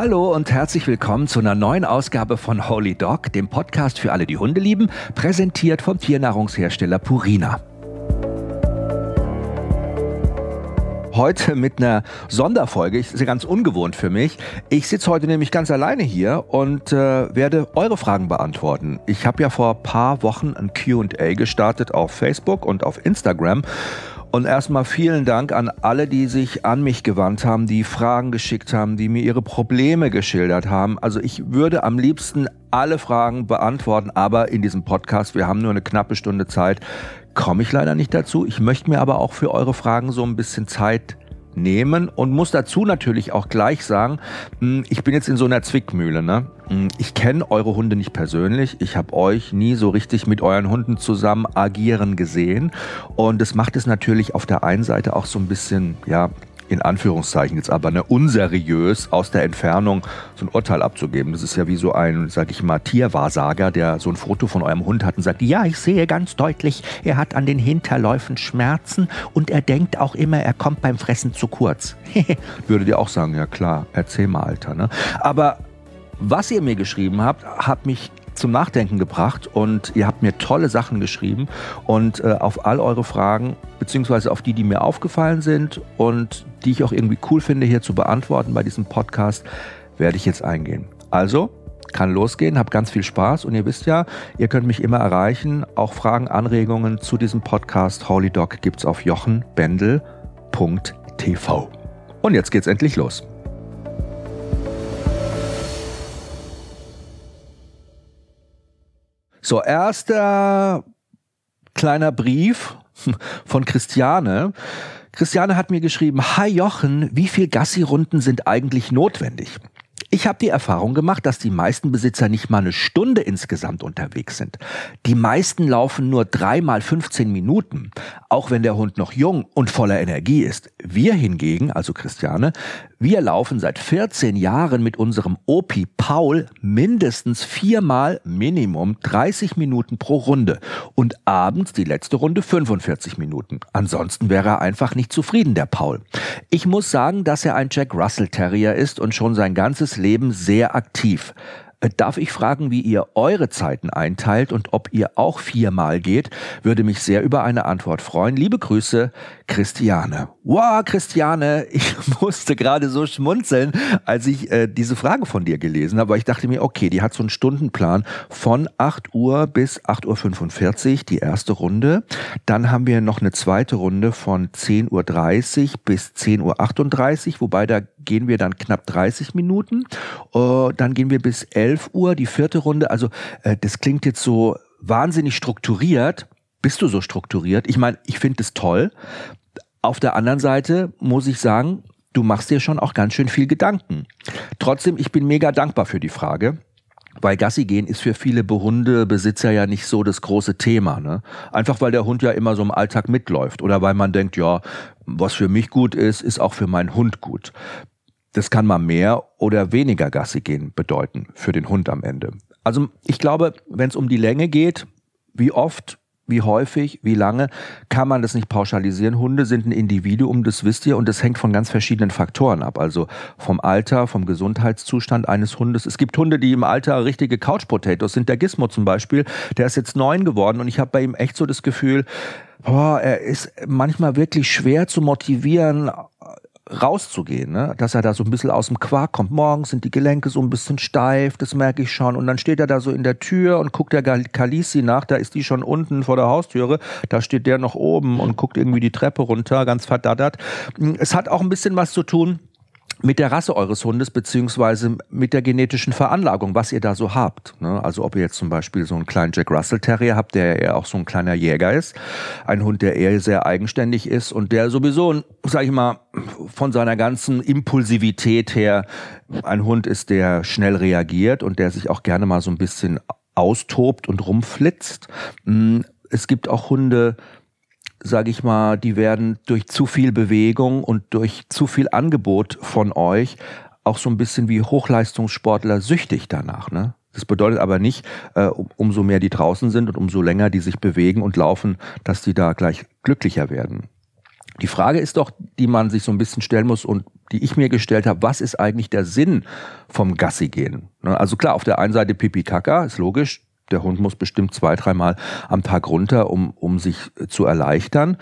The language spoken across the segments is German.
Hallo und herzlich willkommen zu einer neuen Ausgabe von Holy Dog, dem Podcast für alle, die Hunde lieben, präsentiert vom Tiernahrungshersteller Purina. Heute mit einer Sonderfolge, ist ja ganz ungewohnt für mich. Ich sitze heute nämlich ganz alleine hier und werde eure Fragen beantworten. Ich habe ja vor ein paar Wochen ein Q&A gestartet auf Facebook und auf Instagram. Und erstmal vielen Dank an alle, die sich an mich gewandt haben, die Fragen geschickt haben, die mir ihre Probleme geschildert haben. Also ich würde am liebsten alle Fragen beantworten, aber in diesem Podcast, wir haben nur eine knappe Stunde Zeit, komme ich leider nicht dazu. Ich möchte mir aber auch für eure Fragen so ein bisschen Zeit nehmen und muss dazu natürlich auch gleich sagen, ich bin jetzt in so einer Zwickmühle, ne? Ich kenne eure Hunde nicht persönlich, ich habe euch nie so richtig mit euren Hunden zusammen agieren gesehen und das macht es natürlich auf der einen Seite auch so ein bisschen, ja, in Anführungszeichen jetzt aber, unseriös aus der Entfernung so ein Urteil abzugeben. Das ist ja wie so ein, sag ich mal, Tierwahrsager, der so ein Foto von eurem Hund hat und sagt, ja, ich sehe ganz deutlich, er hat an den Hinterläufen Schmerzen und er denkt auch immer, er kommt beim Fressen zu kurz. Würdet ihr auch sagen, ja klar, erzähl mal, Alter, ne? Aber was ihr mir geschrieben habt, hat mich zum Nachdenken gebracht und ihr habt mir tolle Sachen geschrieben und auf all eure Fragen, beziehungsweise auf die mir aufgefallen sind und die ich auch irgendwie cool finde, hier zu beantworten bei diesem Podcast, werde ich jetzt eingehen. Also, kann losgehen, habt ganz viel Spaß und ihr wisst ja, ihr könnt mich immer erreichen. Auch Fragen, Anregungen zu diesem Podcast Holy Dog gibt's auf jochenbendel.tv. Und jetzt geht's endlich los. So, erster kleiner Brief von Christiane. Christiane hat mir geschrieben, hi Jochen, wie viel Gassi-Runden sind eigentlich notwendig? Ich habe die Erfahrung gemacht, dass die meisten Besitzer nicht mal eine Stunde insgesamt unterwegs sind. Die meisten laufen nur 3 mal 15 Minuten, auch wenn der Hund noch jung und voller Energie ist. Wir hingegen, also Christiane, wir laufen seit 14 Jahren mit unserem Opi Paul mindestens 4 Mal Minimum 30 Minuten pro Runde und abends die letzte Runde 45 Minuten. Ansonsten wäre er einfach nicht zufrieden, der Paul. Ich muss sagen, dass er ein Jack Russell Terrier ist und schon sein ganzes Leben sehr aktiv. Darf ich fragen, wie ihr eure Zeiten einteilt und ob ihr auch 4 Mal geht? Würde mich sehr über eine Antwort freuen. Liebe Grüße, Christiane. Wow, Christiane, ich musste gerade so schmunzeln, als ich diese Frage von dir gelesen habe. Aber ich dachte mir, okay, die hat so einen Stundenplan von 8 Uhr bis 8.45 Uhr, die erste Runde. Dann haben wir noch eine zweite Runde von 10.30 Uhr bis 10.38 Uhr, wobei da gehen wir dann knapp 30 Minuten. Dann gehen wir bis 11 Uhr, die vierte Runde. Also das klingt jetzt so wahnsinnig strukturiert. Bist du so strukturiert? Ich meine, ich finde es toll. Auf der anderen Seite muss ich sagen, du machst dir schon auch ganz schön viel Gedanken. Trotzdem, ich bin mega dankbar für die Frage. Weil Gassi gehen ist für viele Hundebesitzer ja nicht so das große Thema, ne? Einfach weil der Hund ja immer so im Alltag mitläuft oder weil man denkt, ja, was für mich gut ist, ist auch für meinen Hund gut. Das kann mal mehr oder weniger Gassi gehen bedeuten für den Hund am Ende. Also ich glaube, wenn es um die Länge geht, wie oft, wie häufig, wie lange, kann man das nicht pauschalisieren. Hunde sind ein Individuum, das wisst ihr, und das hängt von ganz verschiedenen Faktoren ab. Also vom Alter, vom Gesundheitszustand eines Hundes. Es gibt Hunde, die im Alter richtige Couch-Potatoes sind. Der Gizmo zum Beispiel, der ist jetzt 9 geworden und ich habe bei ihm echt so das Gefühl, er ist manchmal wirklich schwer zu motivieren, rauszugehen, ne? Dass er da so ein bisschen aus dem Quark kommt. Morgens sind die Gelenke so ein bisschen steif, das merke ich schon. Und dann steht er da so in der Tür und guckt der Kalisi nach, da ist die schon unten vor der Haustüre, da steht der noch oben und guckt irgendwie die Treppe runter, ganz verdattert. Es hat auch ein bisschen was zu tun mit der Rasse eures Hundes, beziehungsweise mit der genetischen Veranlagung, was ihr da so habt. Also ob ihr jetzt zum Beispiel so einen kleinen Jack Russell Terrier habt, der eher auch so ein kleiner Jäger ist, ein Hund, der eher sehr eigenständig ist und der sowieso, sag ich mal, von seiner ganzen Impulsivität her ein Hund ist, der schnell reagiert und der sich auch gerne mal so ein bisschen austobt und rumflitzt. Es gibt auch Hunde, sage ich mal, die werden durch zu viel Bewegung und durch zu viel Angebot von euch auch so ein bisschen wie Hochleistungssportler süchtig danach, ne? Das bedeutet aber nicht, umso mehr die draußen sind und umso länger die sich bewegen und laufen, dass die da gleich glücklicher werden. Die Frage ist doch, die man sich so ein bisschen stellen muss und die ich mir gestellt habe, was ist eigentlich der Sinn vom Gassi-Gehen? Also klar, auf der einen Seite Pipi-Kaka, ist logisch, der Hund muss bestimmt 2-3 Mal am Tag runter, um sich zu erleichtern.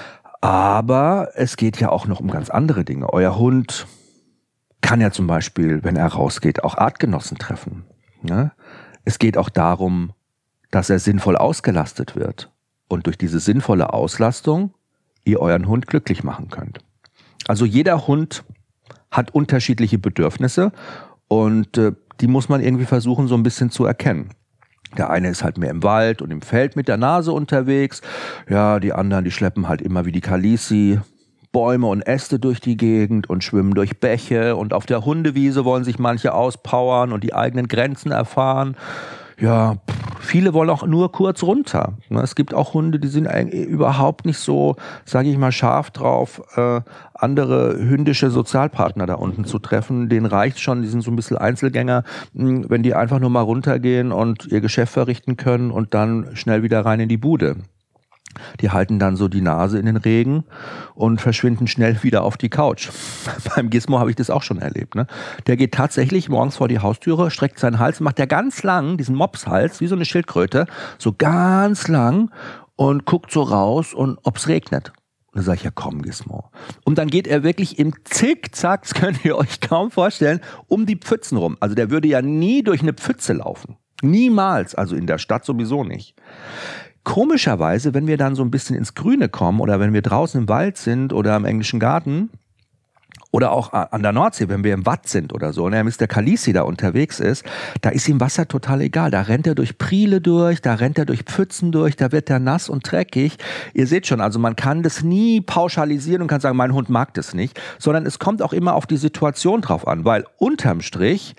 Aber es geht ja auch noch um ganz andere Dinge. Euer Hund kann ja zum Beispiel, wenn er rausgeht, auch Artgenossen treffen. Ne? Es geht auch darum, dass er sinnvoll ausgelastet wird. Und durch diese sinnvolle Auslastung ihr euren Hund glücklich machen könnt. Also jeder Hund hat unterschiedliche Bedürfnisse und die muss man irgendwie versuchen so ein bisschen zu erkennen. Der eine ist halt mehr im Wald und im Feld mit der Nase unterwegs. Ja, die anderen, die schleppen halt immer wie die Kalisi Bäume und Äste durch die Gegend und schwimmen durch Bäche. Und auf der Hundewiese wollen sich manche auspowern und die eigenen Grenzen erfahren. Ja, viele wollen auch nur kurz runter. Es gibt auch Hunde, die sind überhaupt nicht so, sage ich mal, scharf drauf, andere hündische Sozialpartner da unten zu treffen. Denen reicht schon, die sind so ein bisschen Einzelgänger, wenn die einfach nur mal runtergehen und ihr Geschäft verrichten können und dann schnell wieder rein in die Bude. Die halten dann so die Nase in den Regen und verschwinden schnell wieder auf die Couch. Beim Gizmo habe ich das auch schon erlebt. Ne? Der geht tatsächlich morgens vor die Haustüre, streckt seinen Hals, macht der ganz lang, diesen Mopshals, wie so eine Schildkröte, so ganz lang und guckt so raus und ob's regnet. Und dann sage ich, ja komm Gizmo. Und dann geht er wirklich im Zickzack, das könnt ihr euch kaum vorstellen, um die Pfützen rum. Also der würde ja nie durch eine Pfütze laufen. Niemals, also in der Stadt sowieso nicht. Komischerweise, wenn wir dann so ein bisschen ins Grüne kommen oder wenn wir draußen im Wald sind oder im englischen Garten oder auch an der Nordsee, wenn wir im Watt sind oder so, und der Mr. Kalisi da unterwegs ist, da ist ihm Wasser total egal. Da rennt er durch Priele durch, da rennt er durch Pfützen durch, da wird er nass und dreckig. Ihr seht schon, also man kann das nie pauschalisieren und kann sagen, mein Hund mag das nicht, sondern es kommt auch immer auf die Situation drauf an, weil unterm Strich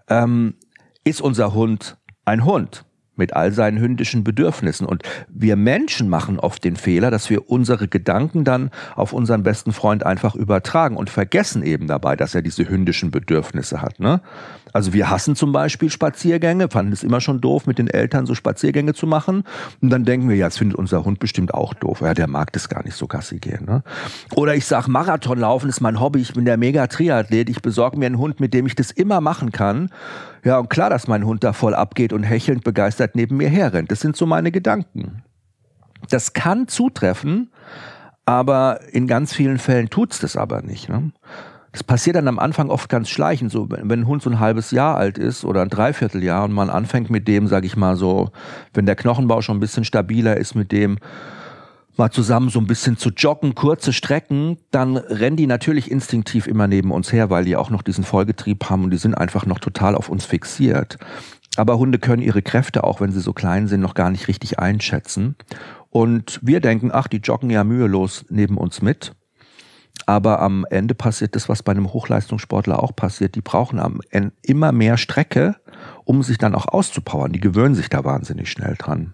ist unser Hund ein Hund mit all seinen hündischen Bedürfnissen. Und wir Menschen machen oft den Fehler, dass wir unsere Gedanken dann auf unseren besten Freund einfach übertragen und vergessen eben dabei, dass er diese hündischen Bedürfnisse hat. Ne? Also wir hassen zum Beispiel Spaziergänge, fanden es immer schon doof, mit den Eltern so Spaziergänge zu machen. Und dann denken wir, ja, das findet unser Hund bestimmt auch doof. Ja, der mag das gar nicht so Gassi gehen. Ne? Oder ich sage, Marathonlaufen ist mein Hobby, ich bin der Mega-Triathlet, ich besorge mir einen Hund, mit dem ich das immer machen kann. Ja, und klar, dass mein Hund da voll abgeht und hechelnd begeistert neben mir herrennt. Das sind so meine Gedanken. Das kann zutreffen, aber in ganz vielen Fällen tut's das aber nicht. Ne? Das passiert dann am Anfang oft ganz schleichend. So, wenn ein Hund so ein halbes Jahr alt ist oder ein Dreivierteljahr und man anfängt mit dem, sag ich mal so, wenn der Knochenbau schon ein bisschen stabiler ist, mit dem mal zusammen so ein bisschen zu joggen, kurze Strecken, dann rennen die natürlich instinktiv immer neben uns her, weil die auch noch diesen Vollgetrieb haben und die sind einfach noch total auf uns fixiert. Aber Hunde können ihre Kräfte, auch wenn sie so klein sind, noch gar nicht richtig einschätzen. Und wir denken, ach, die joggen ja mühelos neben uns mit. Aber am Ende passiert das, was bei einem Hochleistungssportler auch passiert. Die brauchen am Ende immer mehr Strecke, um sich dann auch auszupowern. Die gewöhnen sich da wahnsinnig schnell dran.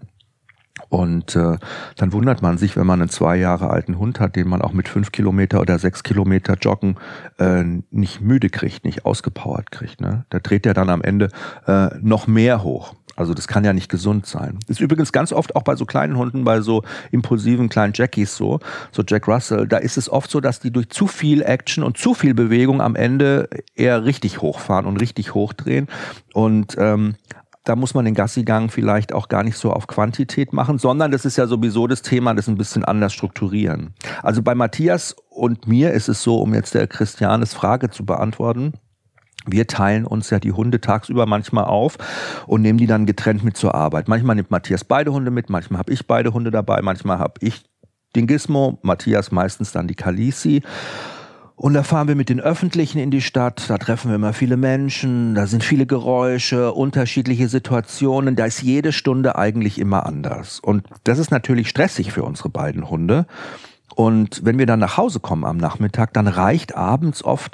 Und dann wundert man sich, wenn man einen 2 Jahre alten Hund hat, den man auch mit 5 Kilometer oder 6 Kilometer Joggen nicht müde kriegt, nicht ausgepowert kriegt. Ne? Da dreht er dann am Ende noch mehr hoch. Also das kann ja nicht gesund sein. Das ist übrigens ganz oft auch bei so kleinen Hunden, bei so impulsiven kleinen Jackies so Jack Russell, da ist es oft so, dass die durch zu viel Action und zu viel Bewegung am Ende eher richtig hochfahren und richtig hochdrehen. Und da muss man den Gassigang vielleicht auch gar nicht so auf Quantität machen, sondern das ist ja sowieso das Thema, das ein bisschen anders strukturieren. Also bei Matthias und mir ist es so, um jetzt der Christianes Frage zu beantworten, wir teilen uns ja die Hunde tagsüber manchmal auf und nehmen die dann getrennt mit zur Arbeit. Manchmal nimmt Matthias beide Hunde mit, manchmal habe ich beide Hunde dabei, manchmal habe ich den Gizmo, Matthias meistens dann die Kalisi. Und da fahren wir mit den Öffentlichen in die Stadt, da treffen wir immer viele Menschen, da sind viele Geräusche, unterschiedliche Situationen, da ist jede Stunde eigentlich immer anders. Und das ist natürlich stressig für unsere beiden Hunde. Und wenn wir dann nach Hause kommen am Nachmittag, dann reicht abends oft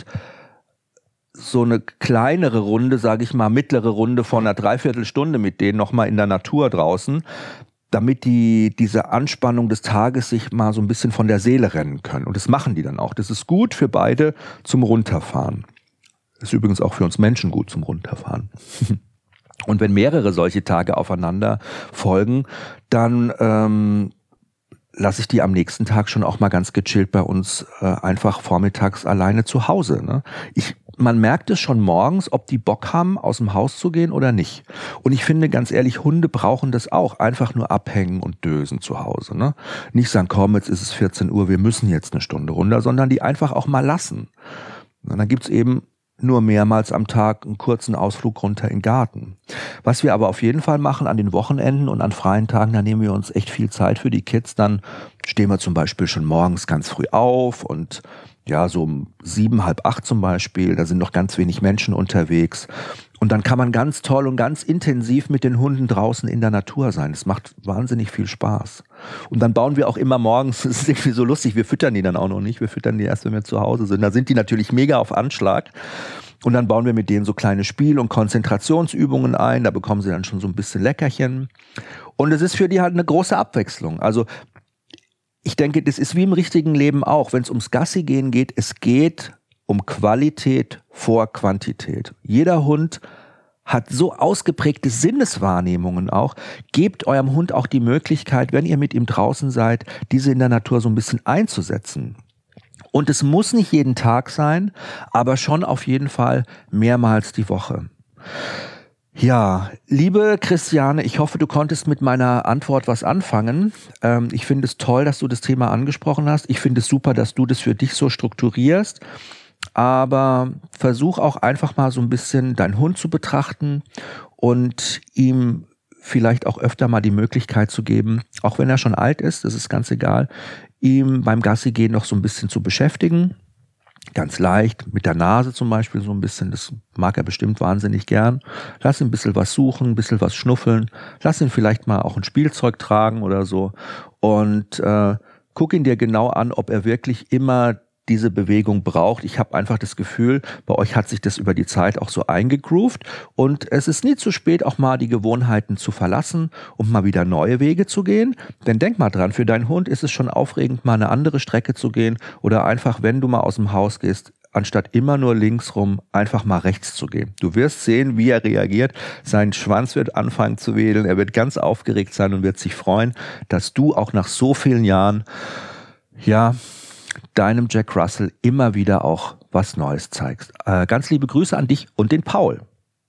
so eine kleinere Runde, sage ich mal, mittlere Runde von einer Dreiviertelstunde mit denen nochmal in der Natur draußen, damit die diese Anspannung des Tages sich mal so ein bisschen von der Seele rennen können. Und das machen die dann auch. Das ist gut für beide zum Runterfahren. Das ist übrigens auch für uns Menschen gut zum Runterfahren. Und wenn mehrere solche Tage aufeinander folgen, dann lasse ich die am nächsten Tag schon auch mal ganz gechillt bei uns einfach vormittags alleine zu Hause. Ne? Man merkt es schon morgens, ob die Bock haben, aus dem Haus zu gehen oder nicht. Und ich finde, ganz ehrlich, Hunde brauchen das auch. Einfach nur abhängen und dösen zu Hause. Ne? Nicht sagen, komm, jetzt ist es 14 Uhr, wir müssen jetzt eine Stunde runter, sondern die einfach auch mal lassen. Und dann gibt's eben nur mehrmals am Tag einen kurzen Ausflug runter in den Garten. Was wir aber auf jeden Fall machen an den Wochenenden und an freien Tagen, da nehmen wir uns echt viel Zeit für die Kids. Dann stehen wir zum Beispiel schon morgens ganz früh auf und ja, so um 7, halb 8 zum Beispiel, da sind noch ganz wenig Menschen unterwegs. Und dann kann man ganz toll und ganz intensiv mit den Hunden draußen in der Natur sein. Es macht wahnsinnig viel Spaß. Und dann bauen wir auch immer morgens, das ist irgendwie so lustig, wir füttern die dann auch noch nicht, wir füttern die erst, wenn wir zu Hause sind. Da sind die natürlich mega auf Anschlag. Und dann bauen wir mit denen so kleine Spiel- und Konzentrationsübungen ein. Da bekommen sie dann schon so ein bisschen Leckerchen. Und es ist für die halt eine große Abwechslung. Also ich denke, das ist wie im richtigen Leben auch. Wenn es ums Gassi gehen geht, es geht um Qualität vor Quantität. Jeder Hund hat so ausgeprägte Sinneswahrnehmungen auch. Gebt eurem Hund auch die Möglichkeit, wenn ihr mit ihm draußen seid, diese in der Natur so ein bisschen einzusetzen. Und es muss nicht jeden Tag sein, aber schon auf jeden Fall mehrmals die Woche. Ja, liebe Christiane, ich hoffe, du konntest mit meiner Antwort was anfangen. Ich finde es toll, dass du das Thema angesprochen hast. Ich finde es super, dass du das für dich so strukturierst. Aber versuch auch einfach mal so ein bisschen deinen Hund zu betrachten und ihm vielleicht auch öfter mal die Möglichkeit zu geben, auch wenn er schon alt ist, das ist ganz egal, ihm beim Gassi-Gehen noch so ein bisschen zu beschäftigen. Ganz leicht, mit der Nase zum Beispiel so ein bisschen, das mag er bestimmt wahnsinnig gern. Lass ihn ein bisschen was suchen, ein bisschen was schnuffeln. Lass ihn vielleicht mal auch ein Spielzeug tragen oder so. Und guck ihn dir genau an, ob er wirklich immer diese Bewegung braucht. Ich habe einfach das Gefühl, bei euch hat sich das über die Zeit auch so eingegroovt und es ist nie zu spät, auch mal die Gewohnheiten zu verlassen und mal wieder neue Wege zu gehen. Denn denk mal dran, für deinen Hund ist es schon aufregend, mal eine andere Strecke zu gehen oder einfach, wenn du mal aus dem Haus gehst, anstatt immer nur links rum, einfach mal rechts zu gehen. Du wirst sehen, wie er reagiert. Sein Schwanz wird anfangen zu wedeln, er wird ganz aufgeregt sein und wird sich freuen, dass du auch nach so vielen Jahren, ja, deinem Jack Russell immer wieder auch was Neues zeigst. Ganz liebe Grüße an dich und den Paul.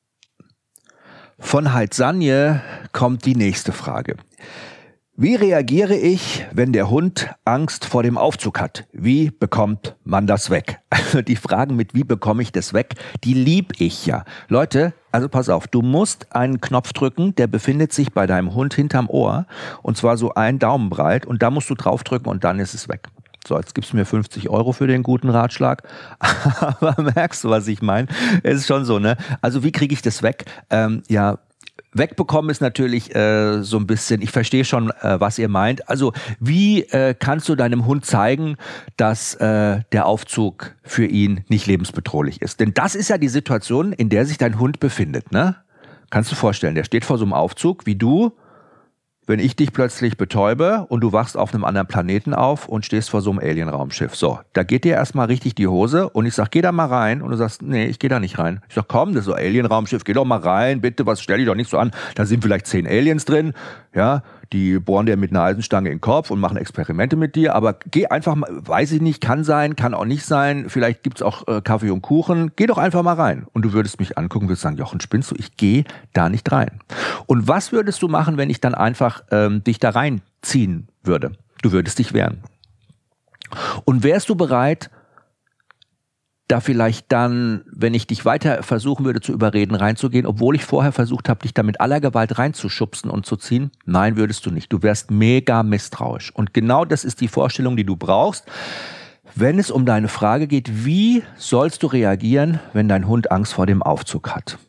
Von Heidsanje kommt die nächste Frage. Wie reagiere ich, wenn der Hund Angst vor dem Aufzug hat? Wie bekommt man das weg? Also die Fragen mit wie bekomme ich das weg, die lieb ich ja. Leute, also pass auf, du musst einen Knopf drücken, der befindet sich bei deinem Hund hinterm Ohr und zwar so einen Daumen breit und da musst du draufdrücken und dann ist es weg. So, jetzt gibst du mir 50 € für den guten Ratschlag. Aber merkst du, was ich meine? Es ist schon so, ne? Also wie kriege ich das weg? Ja, wegbekommen ist natürlich so ein bisschen, ich verstehe schon, was ihr meint. Also wie kannst du deinem Hund zeigen, dass der Aufzug für ihn nicht lebensbedrohlich ist? Denn das ist ja die Situation, in der sich dein Hund befindet, ne? Kannst du dir vorstellen, der steht vor so einem Aufzug wie du. Wenn ich dich plötzlich betäube und du wachst auf einem anderen Planeten auf und stehst vor so einem Alien-Raumschiff. So, da geht dir erstmal richtig die Hose und ich sag, geh da mal rein. Und du sagst, nee, ich geh da nicht rein. Ich sag, komm, das ist so Alien-Raumschiff, geh doch mal rein, bitte, was stell dich doch nicht so an. Da sind vielleicht 10 Aliens drin, ja, die bohren dir mit einer Eisenstange in den Kopf und machen Experimente mit dir, aber geh einfach mal, weiß ich nicht, kann sein, kann auch nicht sein, vielleicht gibt's auch Kaffee und Kuchen, geh doch einfach mal rein. Und du würdest mich angucken, würdest sagen, Jochen, spinnst du, ich gehe da nicht rein. Und was würdest du machen, wenn ich dann einfach dich da reinziehen würde? Du würdest dich wehren. Und wärst du bereit, da vielleicht dann, wenn ich dich weiter versuchen würde zu überreden, reinzugehen, obwohl ich vorher versucht habe, dich da mit aller Gewalt reinzuschubsen und zu ziehen? Nein, würdest du nicht. Du wärst mega misstrauisch. Und genau das ist die Vorstellung, die du brauchst, wenn es um deine Frage geht, wie sollst du reagieren, wenn dein Hund Angst vor dem Aufzug hat?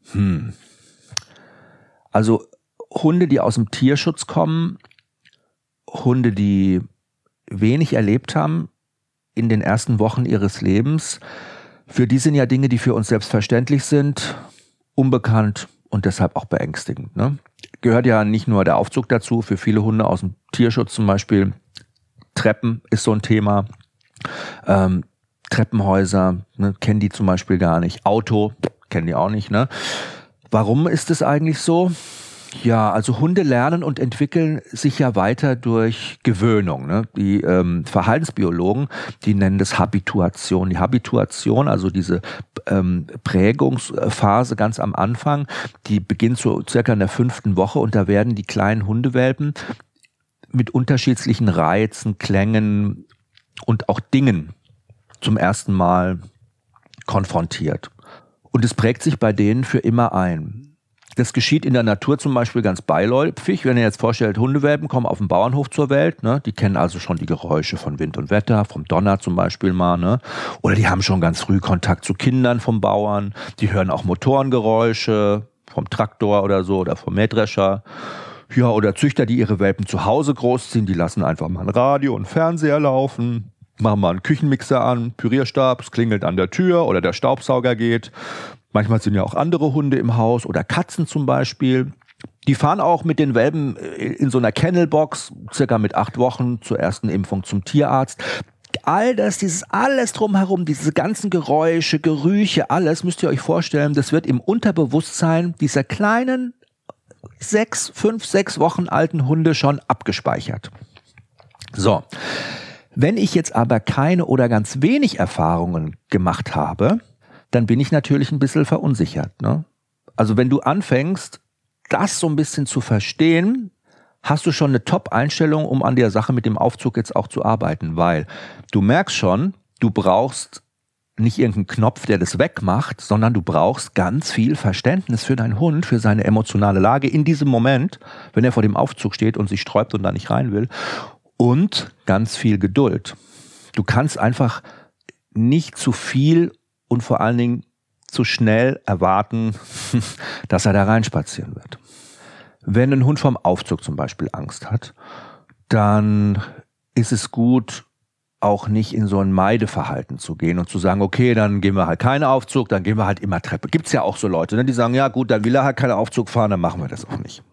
Also Hunde, die aus dem Tierschutz kommen, Hunde, die wenig erlebt haben, in den ersten Wochen ihres Lebens, für die sind ja Dinge, die für uns selbstverständlich sind, unbekannt und deshalb auch beängstigend. Ne? Gehört ja nicht nur der Aufzug dazu, für viele Hunde aus dem Tierschutz zum Beispiel, Treppen ist so ein Thema, Treppenhäuser, ne, kennen die zum Beispiel gar nicht, Auto, kennen die auch nicht. Ne? Warum ist es eigentlich so? Ja, also Hunde lernen und entwickeln sich ja weiter durch Gewöhnung. Ne? Die Verhaltensbiologen, die nennen das Habituation. Die Habituation, also diese Prägungsphase ganz am Anfang, die beginnt so circa in der 5. Woche und da werden die kleinen Hundewelpen mit unterschiedlichen Reizen, Klängen und auch Dingen zum ersten Mal konfrontiert. Und es prägt sich bei denen für immer ein. Das geschieht in der Natur zum Beispiel ganz beiläufig. Wenn ihr jetzt vorstellt, Hundewelpen kommen auf dem Bauernhof zur Welt, ne? Die kennen also schon die Geräusche von Wind und Wetter, vom Donner zum Beispiel mal, ne? Oder die haben schon ganz früh Kontakt zu Kindern vom Bauern. Die hören auch Motorengeräusche vom Traktor oder so oder vom Mähdrescher. Ja, oder Züchter, die ihre Welpen zu Hause großziehen, die lassen einfach mal ein Radio und Fernseher laufen, machen mal einen Küchenmixer an, Pürierstab, es klingelt an der Tür oder der Staubsauger geht. Manchmal sind ja auch andere Hunde im Haus oder Katzen zum Beispiel. Die fahren auch mit den Welpen in so einer Kennelbox, circa mit 8 Wochen zur ersten Impfung zum Tierarzt. All das, dieses alles drumherum, diese ganzen Geräusche, Gerüche, alles müsst ihr euch vorstellen, das wird im Unterbewusstsein dieser kleinen 5, 6 Wochen alten Hunde schon abgespeichert. So, wenn ich jetzt aber keine oder ganz wenig Erfahrungen gemacht habe, dann bin ich natürlich ein bisschen verunsichert. Ne? Also wenn du anfängst, das so ein bisschen zu verstehen, hast du schon eine Top-Einstellung, um an der Sache mit dem Aufzug jetzt auch zu arbeiten, weil du merkst schon, du brauchst nicht irgendeinen Knopf, der das wegmacht, sondern du brauchst ganz viel Verständnis für deinen Hund, für seine emotionale Lage in diesem Moment, wenn er vor dem Aufzug steht und sich sträubt und da nicht rein will, und ganz viel Geduld. Du kannst einfach nicht zu viel und vor allen Dingen zu schnell erwarten, dass er da reinspazieren wird. Wenn ein Hund vom Aufzug zum Beispiel Angst hat, dann ist es gut, auch nicht in so ein Meideverhalten zu gehen und zu sagen, okay, dann gehen wir halt keinen Aufzug, dann gehen wir halt immer Treppe. Gibt's ja auch so Leute, ne, die sagen, ja gut, dann will er halt keinen Aufzug fahren, dann machen wir das auch nicht.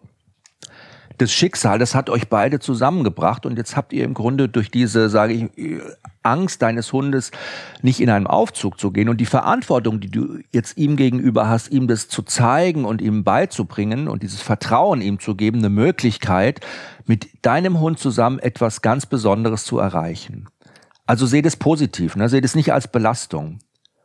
Das Schicksal, das hat euch beide zusammengebracht und jetzt habt ihr im Grunde durch diese, sage ich, Angst deines Hundes nicht in einen Aufzug zu gehen und die Verantwortung, die du jetzt ihm gegenüber hast, ihm das zu zeigen und ihm beizubringen und dieses Vertrauen ihm zu geben, eine Möglichkeit, mit deinem Hund zusammen etwas ganz Besonderes zu erreichen. Also seht es positiv, ne? Seht es nicht als Belastung.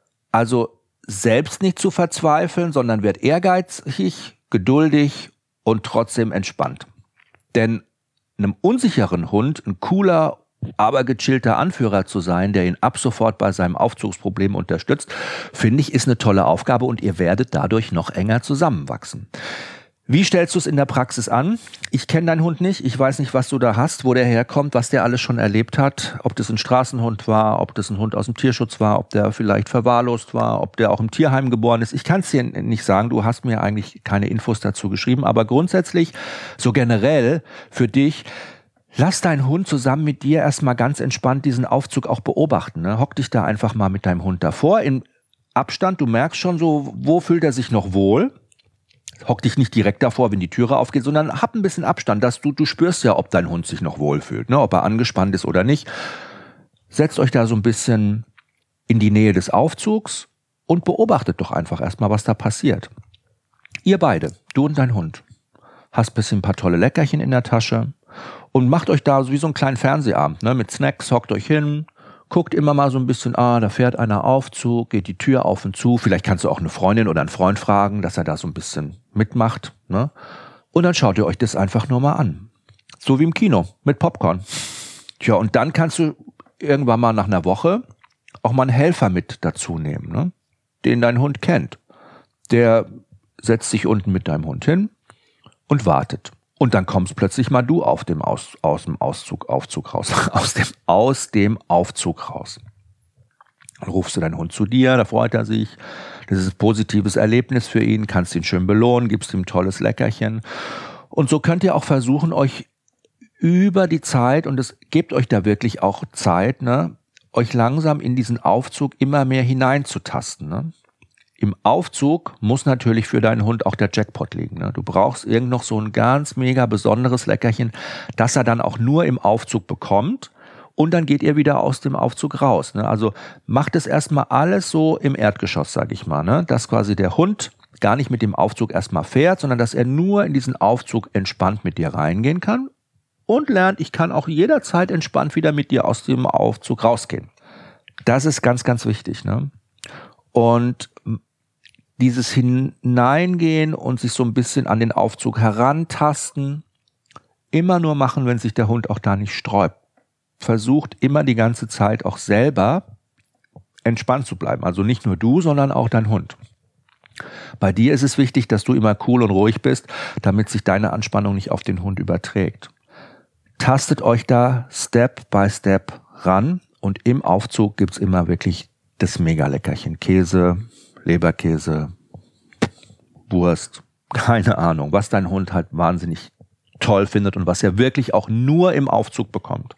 Also selbst nicht zu verzweifeln, sondern werd ehrgeizig, geduldig und trotzdem entspannt. Denn einem unsicheren Hund ein cooler, aber gechillter Anführer zu sein, der ihn ab sofort bei seinem Aufzugsproblem unterstützt, finde ich, ist eine tolle Aufgabe und ihr werdet dadurch noch enger zusammenwachsen. Wie stellst du es in der Praxis an? Ich kenne deinen Hund nicht, ich weiß nicht, was du da hast, wo der herkommt, was der alles schon erlebt hat, ob das ein Straßenhund war, ob das ein Hund aus dem Tierschutz war, ob der vielleicht verwahrlost war, ob der auch im Tierheim geboren ist. Ich kann es dir nicht sagen, du hast mir eigentlich keine Infos dazu geschrieben, aber grundsätzlich, so generell für dich, lass deinen Hund zusammen mit dir erstmal ganz entspannt diesen Aufzug auch beobachten. Ne? Hock dich da einfach mal mit deinem Hund davor, im Abstand, du merkst schon so, wo fühlt er sich noch wohl? Hock dich nicht direkt davor, wenn die Türe aufgeht, sondern hab ein bisschen Abstand, dass du spürst ja, ob dein Hund sich noch wohlfühlt, ne? Ob er angespannt ist oder nicht. Setzt euch da so ein bisschen in die Nähe des Aufzugs und beobachtet doch einfach erstmal, was da passiert. Ihr beide, du und dein Hund, hast ein bisschen ein paar tolle Leckerchen in der Tasche und macht euch da so wie so einen kleinen Fernsehabend, ne? Mit Snacks, hockt euch hin, guckt immer mal so ein bisschen, da fährt einer Aufzug, geht die Tür auf und zu. Vielleicht kannst du auch eine Freundin oder einen Freund fragen, dass er da so ein bisschen mitmacht. Ne? Und dann schaut ihr euch das einfach nur mal an. So wie im Kino, mit Popcorn. Tja, und dann kannst du irgendwann mal nach einer Woche auch mal einen Helfer mit dazu nehmen, ne? Den dein Hund kennt. Der setzt sich unten mit deinem Hund hin und wartet. Und dann kommst plötzlich mal du aus dem Aufzug raus. Dann rufst du deinen Hund zu dir, da freut er sich. Das ist ein positives Erlebnis für ihn, kannst ihn schön belohnen, gibst ihm ein tolles Leckerchen. Und so könnt ihr auch versuchen, euch über die Zeit, und es gebt euch da wirklich auch Zeit, ne, euch langsam in diesen Aufzug immer mehr hineinzutasten, ne? Im Aufzug muss natürlich für deinen Hund auch der Jackpot liegen. Ne? Du brauchst irgend noch so ein ganz mega besonderes Leckerchen, das er dann auch nur im Aufzug bekommt und dann geht ihr wieder aus dem Aufzug raus. Ne? Also macht es erstmal alles so im Erdgeschoss, sag ich mal, ne? Dass quasi der Hund gar nicht mit dem Aufzug erstmal fährt, sondern dass er nur in diesen Aufzug entspannt mit dir reingehen kann und lernt, ich kann auch jederzeit entspannt wieder mit dir aus dem Aufzug rausgehen. Das ist ganz, ganz wichtig, ne? Und dieses Hineingehen und sich so ein bisschen an den Aufzug herantasten, immer nur machen, wenn sich der Hund auch da nicht sträubt. Versucht immer die ganze Zeit auch selber entspannt zu bleiben. Also nicht nur du, sondern auch dein Hund. Bei dir ist es wichtig, dass du immer cool und ruhig bist, damit sich deine Anspannung nicht auf den Hund überträgt. Tastet euch da Step by Step ran und im Aufzug gibt's immer wirklich das Mega-Leckerchen. Käse, Leberkäse, Wurst, keine Ahnung, was dein Hund halt wahnsinnig toll findet und was er wirklich auch nur im Aufzug bekommt.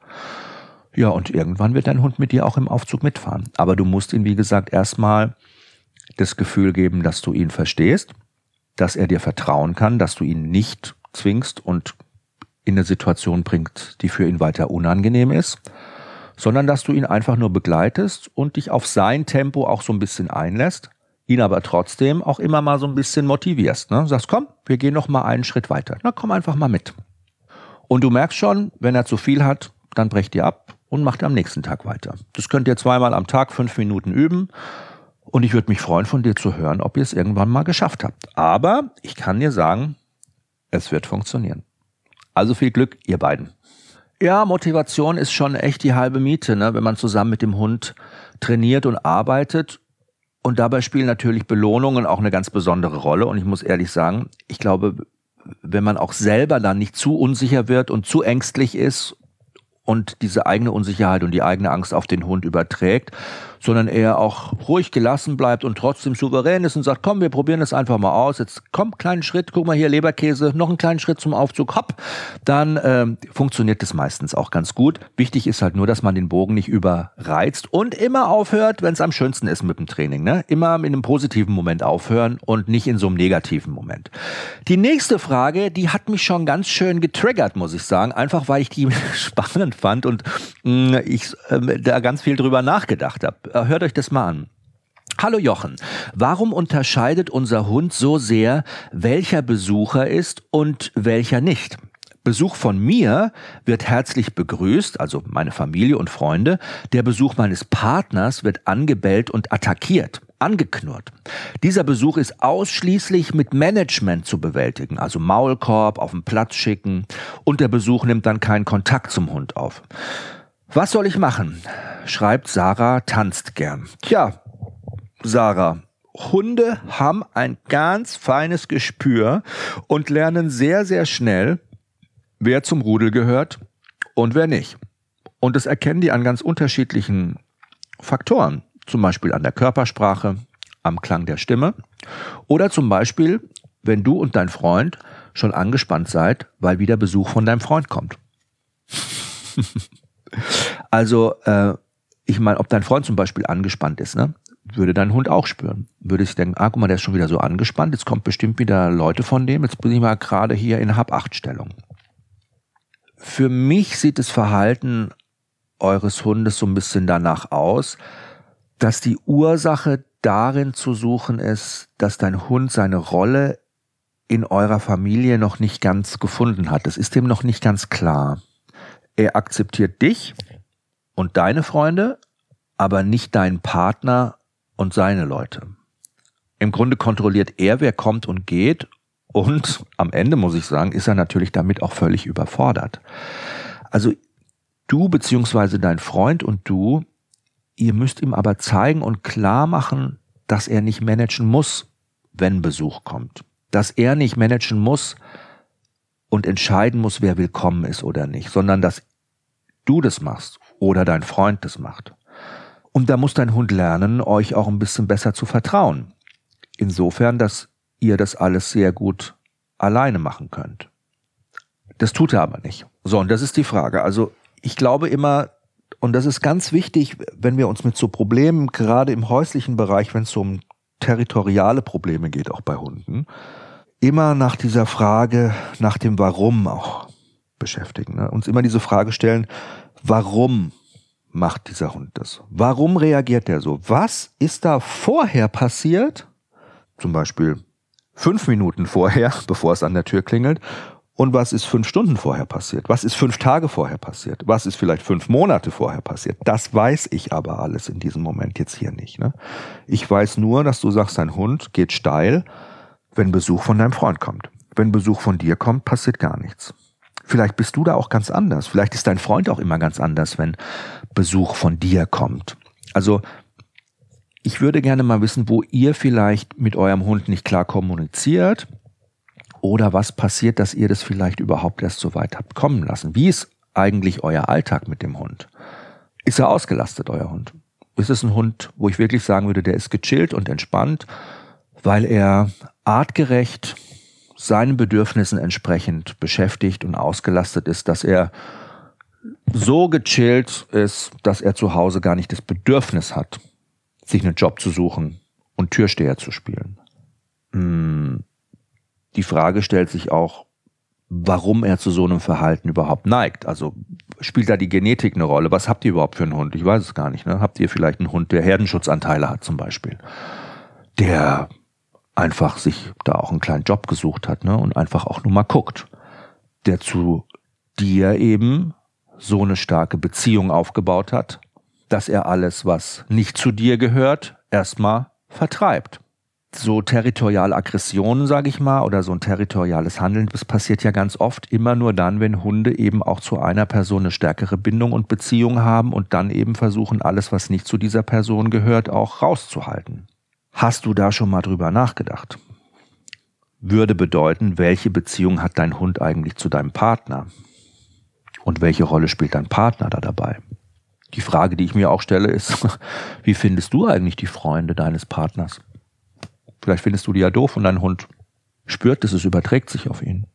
Ja, und irgendwann wird dein Hund mit dir auch im Aufzug mitfahren. Aber du musst ihm, wie gesagt, erstmal das Gefühl geben, dass du ihn verstehst, dass er dir vertrauen kann, dass du ihn nicht zwingst und in eine Situation bringt, die für ihn weiter unangenehm ist, sondern dass du ihn einfach nur begleitest und dich auf sein Tempo auch so ein bisschen einlässt, ihn aber trotzdem auch immer mal so ein bisschen motivierst. Ne? Sagst, komm, wir gehen noch mal einen Schritt weiter. Na, komm einfach mal mit. Und du merkst schon, wenn er zu viel hat, dann brecht ihr ab und macht am nächsten Tag weiter. Das könnt ihr 2-mal am Tag 5 Minuten üben. Und ich würde mich freuen, von dir zu hören, ob ihr es irgendwann mal geschafft habt. Aber ich kann dir sagen, es wird funktionieren. Also viel Glück, ihr beiden. Ja, Motivation ist schon echt die halbe Miete, ne? Wenn man zusammen mit dem Hund trainiert und arbeitet. Und dabei spielen natürlich Belohnungen auch eine ganz besondere Rolle. Und ich muss ehrlich sagen, ich glaube, wenn man auch selber dann nicht zu unsicher wird und zu ängstlich ist und diese eigene Unsicherheit und die eigene Angst auf den Hund überträgt, sondern eher auch ruhig gelassen bleibt und trotzdem souverän ist und sagt, komm, wir probieren das einfach mal aus, jetzt komm, kleinen Schritt, guck mal hier, Leberkäse, noch einen kleinen Schritt zum Aufzug, hopp, dann funktioniert das meistens auch ganz gut. Wichtig ist halt nur, dass man den Bogen nicht überreizt und immer aufhört, wenn es am schönsten ist mit dem Training, ne? Immer in einem positiven Moment aufhören und nicht in so einem negativen Moment. Die nächste Frage, die hat mich schon ganz schön getriggert, muss ich sagen, einfach weil ich die spannend fand und ich da ganz viel drüber nachgedacht habe. Hört euch das mal an. Hallo Jochen, warum unterscheidet unser Hund so sehr, welcher Besucher ist und welcher nicht? Besuch von mir wird herzlich begrüßt, also meine Familie und Freunde. Der Besuch meines Partners wird angebellt und attackiert, angeknurrt. Dieser Besuch ist ausschließlich mit Management zu bewältigen, also Maulkorb auf den Platz schicken und der Besuch nimmt dann keinen Kontakt zum Hund auf. Was soll ich machen? Schreibt Sarah, tanzt gern. Tja, Sarah, Hunde haben ein ganz feines Gespür und lernen sehr, sehr schnell, wer zum Rudel gehört und wer nicht. Und das erkennen die an ganz unterschiedlichen Faktoren. Zum Beispiel an der Körpersprache, am Klang der Stimme oder zum Beispiel, wenn du und dein Freund schon angespannt seid, weil wieder Besuch von deinem Freund kommt. Also, ich meine, ob dein Freund zum Beispiel angespannt ist, ne, würde dein Hund auch spüren. Würde sich denken, guck mal, der ist schon wieder so angespannt, jetzt kommt bestimmt wieder Leute von dem, jetzt bin ich mal gerade hier in Hab-Acht-Stellung. Für mich sieht das Verhalten eures Hundes so ein bisschen danach aus, dass die Ursache darin zu suchen ist, dass dein Hund seine Rolle in eurer Familie noch nicht ganz gefunden hat. Das ist ihm noch nicht ganz klar. Er akzeptiert dich und deine Freunde, aber nicht deinen Partner und seine Leute. Im Grunde kontrolliert er, wer kommt und geht und am Ende, muss ich sagen, ist er natürlich damit auch völlig überfordert. Also du bzw. dein Freund und du, ihr müsst ihm aber zeigen und klar machen, dass er nicht managen muss, wenn Besuch kommt. Dass er nicht managen muss und entscheiden muss, wer willkommen ist oder nicht, sondern dass du das machst oder dein Freund das macht. Und da muss dein Hund lernen, euch auch ein bisschen besser zu vertrauen. Insofern, dass ihr das alles sehr gut alleine machen könnt. Das tut er aber nicht. So, und das ist die Frage. Also ich glaube immer, und das ist ganz wichtig, wenn wir uns mit so Problemen, gerade im häuslichen Bereich, wenn es so um territoriale Probleme geht, auch bei Hunden, immer nach dieser Frage, nach dem Warum auch beschäftigen. Ne? Uns immer diese Frage stellen, warum macht dieser Hund das? Warum reagiert er so? Was ist da vorher passiert? Zum Beispiel, 5 Minuten vorher, bevor es an der Tür klingelt? Und was ist 5 Stunden vorher passiert? Was ist 5 Tage vorher passiert? Was ist vielleicht 5 Monate vorher passiert? Das weiß ich aber alles in diesem Moment jetzt hier nicht. Ne? Ich weiß nur, dass du sagst, dein Hund geht steil, wenn Besuch von deinem Freund kommt. Wenn Besuch von dir kommt, passiert gar nichts. Vielleicht bist du da auch ganz anders. Vielleicht ist dein Freund auch immer ganz anders, wenn Besuch von dir kommt. Also ich würde gerne mal wissen, wo ihr vielleicht mit eurem Hund nicht klar kommuniziert oder was passiert, dass ihr das vielleicht überhaupt erst so weit habt kommen lassen. Wie ist eigentlich euer Alltag mit dem Hund? Ist er ausgelastet, euer Hund? Ist es ein Hund, wo ich wirklich sagen würde, der ist gechillt und entspannt, weil er artgerecht seinen Bedürfnissen entsprechend beschäftigt und ausgelastet ist, dass er so gechillt ist, dass er zu Hause gar nicht das Bedürfnis hat, sich einen Job zu suchen und Türsteher zu spielen. Die Frage stellt sich auch, warum er zu so einem Verhalten überhaupt neigt. Also spielt da die Genetik eine Rolle? Was habt ihr überhaupt für einen Hund? Ich weiß es gar nicht. Ne? Habt ihr vielleicht einen Hund, der Herdenschutzanteile hat zum Beispiel? Der einfach sich da auch einen kleinen Job gesucht hat, ne? Und einfach auch nur mal guckt. Der zu dir eben so eine starke Beziehung aufgebaut hat, dass er alles, was nicht zu dir gehört, erstmal vertreibt. So territoriale Aggressionen, sage ich mal, oder so ein territoriales Handeln, das passiert ja ganz oft immer nur dann, wenn Hunde eben auch zu einer Person eine stärkere Bindung und Beziehung haben und dann eben versuchen, alles, was nicht zu dieser Person gehört, auch rauszuhalten. Hast du da schon mal drüber nachgedacht? Würde bedeuten, welche Beziehung hat dein Hund eigentlich zu deinem Partner? Und welche Rolle spielt dein Partner da dabei? Die Frage, die ich mir auch stelle, ist, wie findest du eigentlich die Freunde deines Partners? Vielleicht findest du die ja doof und dein Hund spürt, dass es überträgt sich auf ihn.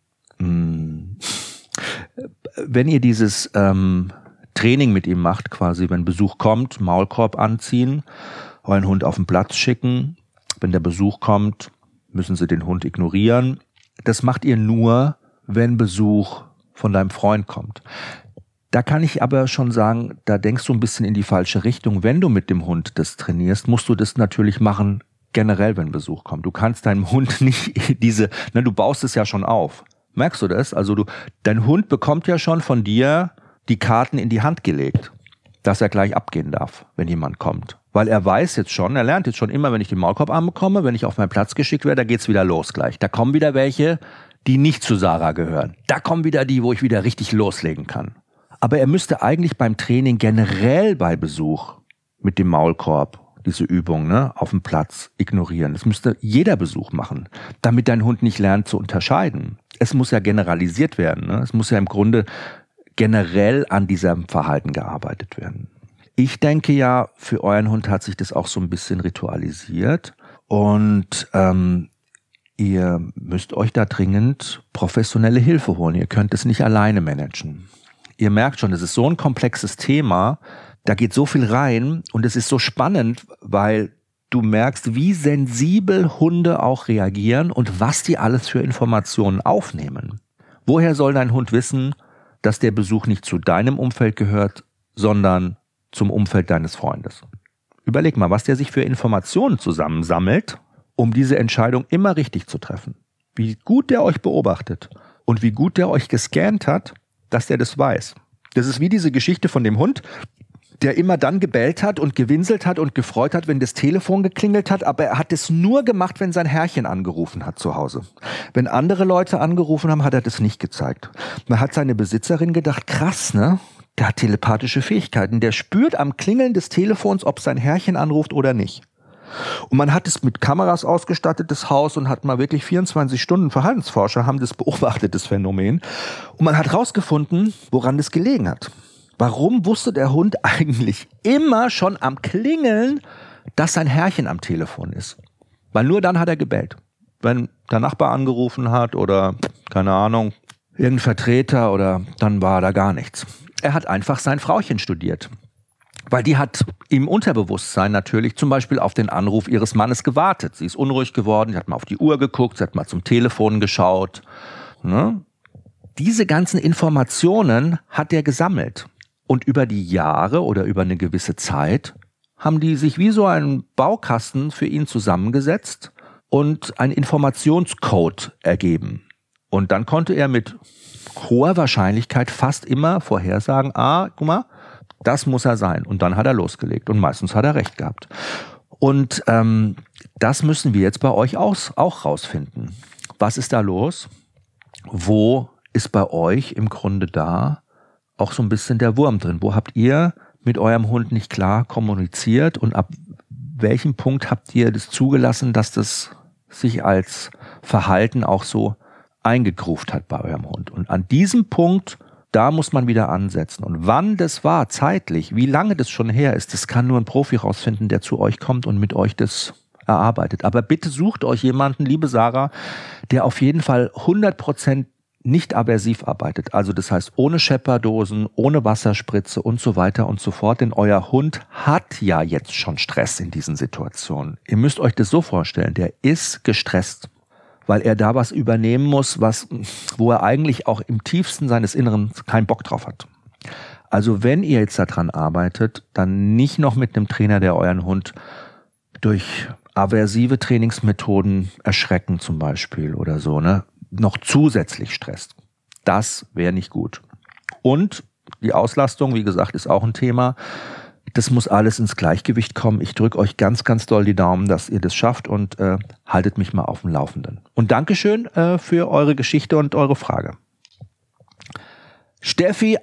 Wenn ihr dieses Training mit ihm macht, quasi, wenn Besuch kommt, Maulkorb anziehen, euren Hund auf den Platz schicken, wenn der Besuch kommt, müssen sie den Hund ignorieren. Das macht ihr nur, wenn Besuch von deinem Freund kommt. Da kann ich aber schon sagen, da denkst du ein bisschen in die falsche Richtung. Wenn du mit dem Hund das trainierst, musst du das natürlich machen, generell, wenn Besuch kommt. Du kannst deinem Hund nicht du baust es ja schon auf. Merkst du das? Also dein Hund bekommt ja schon von dir die Karten in die Hand gelegt, dass er gleich abgehen darf, wenn jemand kommt. Weil er weiß jetzt schon, er lernt jetzt schon immer, wenn ich den Maulkorb bekomme, wenn ich auf meinen Platz geschickt werde, da geht's wieder los gleich. Da kommen wieder welche, die nicht zu Sarah gehören. Da kommen wieder die, wo ich wieder richtig loslegen kann. Aber er müsste eigentlich beim Training generell bei Besuch mit dem Maulkorb diese Übung auf dem Platz ignorieren. Das müsste jeder Besuch machen, damit dein Hund nicht lernt zu unterscheiden. Es muss ja generalisiert werden. Ne? Es muss ja im Grunde generell an diesem Verhalten gearbeitet werden. Ich denke ja, für euren Hund hat sich das auch so ein bisschen ritualisiert und ihr müsst euch da dringend professionelle Hilfe holen. Ihr könnt es nicht alleine managen. Ihr merkt schon, es ist so ein komplexes Thema, da geht so viel rein und es ist so spannend, weil du merkst, wie sensibel Hunde auch reagieren und was die alles für Informationen aufnehmen. Woher soll dein Hund wissen, dass der Besuch nicht zu deinem Umfeld gehört, sondern zum Umfeld deines Freundes? Überleg mal, was der sich für Informationen zusammensammelt, um diese Entscheidung immer richtig zu treffen. Wie gut der euch beobachtet und wie gut der euch gescannt hat, dass der das weiß. Das ist wie diese Geschichte von dem Hund, der immer dann gebellt hat und gewinselt hat und gefreut hat, wenn das Telefon geklingelt hat, aber er hat es nur gemacht, wenn sein Herrchen angerufen hat zu Hause. Wenn andere Leute angerufen haben, hat er das nicht gezeigt. Man hat seine Besitzerin gedacht, krass, ne? Der hat telepathische Fähigkeiten, der spürt am Klingeln des Telefons, ob sein Herrchen anruft oder nicht. Und man hat es mit Kameras ausgestattet, das Haus, und hat mal wirklich 24 Stunden, Verhaltensforscher haben das beobachtet, das Phänomen. Und man hat rausgefunden, woran das gelegen hat. Warum wusste der Hund eigentlich immer schon am Klingeln, dass sein Herrchen am Telefon ist? Weil nur dann hat er gebellt. Wenn der Nachbar angerufen hat oder, keine Ahnung, irgendein Vertreter, oder dann war da gar nichts. Er hat einfach sein Frauchen studiert. Weil die hat im Unterbewusstsein natürlich zum Beispiel auf den Anruf ihres Mannes gewartet. Sie ist unruhig geworden, sie hat mal auf die Uhr geguckt, sie hat mal zum Telefon geschaut. Ne? Diese ganzen Informationen hat er gesammelt. Und über die Jahre oder über eine gewisse Zeit haben die sich wie so einen Baukasten für ihn zusammengesetzt und einen Informationscode ergeben. Und dann konnte er mit hoher Wahrscheinlichkeit fast immer vorhersagen, guck mal, das muss er sein. Und dann hat er losgelegt und meistens hat er recht gehabt. Und das müssen wir jetzt bei euch auch rausfinden. Was ist da los? Wo ist bei euch im Grunde da auch so ein bisschen der Wurm drin? Wo habt ihr mit eurem Hund nicht klar kommuniziert und ab welchem Punkt habt ihr das zugelassen, dass das sich als Verhalten auch so eingegruft hat bei eurem Hund? Und an diesem Punkt, da muss man wieder ansetzen. Und wann das war, zeitlich, wie lange das schon her ist, das kann nur ein Profi rausfinden, der zu euch kommt und mit euch das erarbeitet. Aber bitte sucht euch jemanden, liebe Sarah, der auf jeden Fall 100% nicht aversiv arbeitet. Also das heißt ohne Schepperdosen, ohne Wasserspritze und so weiter und so fort. Denn euer Hund hat ja jetzt schon Stress in diesen Situationen. Ihr müsst euch das so vorstellen, der ist gestresst, weil er da was übernehmen muss, wo er eigentlich auch im tiefsten seines Inneren keinen Bock drauf hat. Also wenn ihr jetzt daran arbeitet, dann nicht noch mit einem Trainer, der euren Hund durch aversive Trainingsmethoden erschrecken zum Beispiel oder so, ne, noch zusätzlich stresst. Das wäre nicht gut. Und die Auslastung, wie gesagt, ist auch ein Thema. Das muss alles ins Gleichgewicht kommen. Ich drücke euch ganz, ganz doll die Daumen, dass ihr das schafft und haltet mich mal auf dem Laufenden. Und Dankeschön für eure Geschichte und eure Frage. Steffi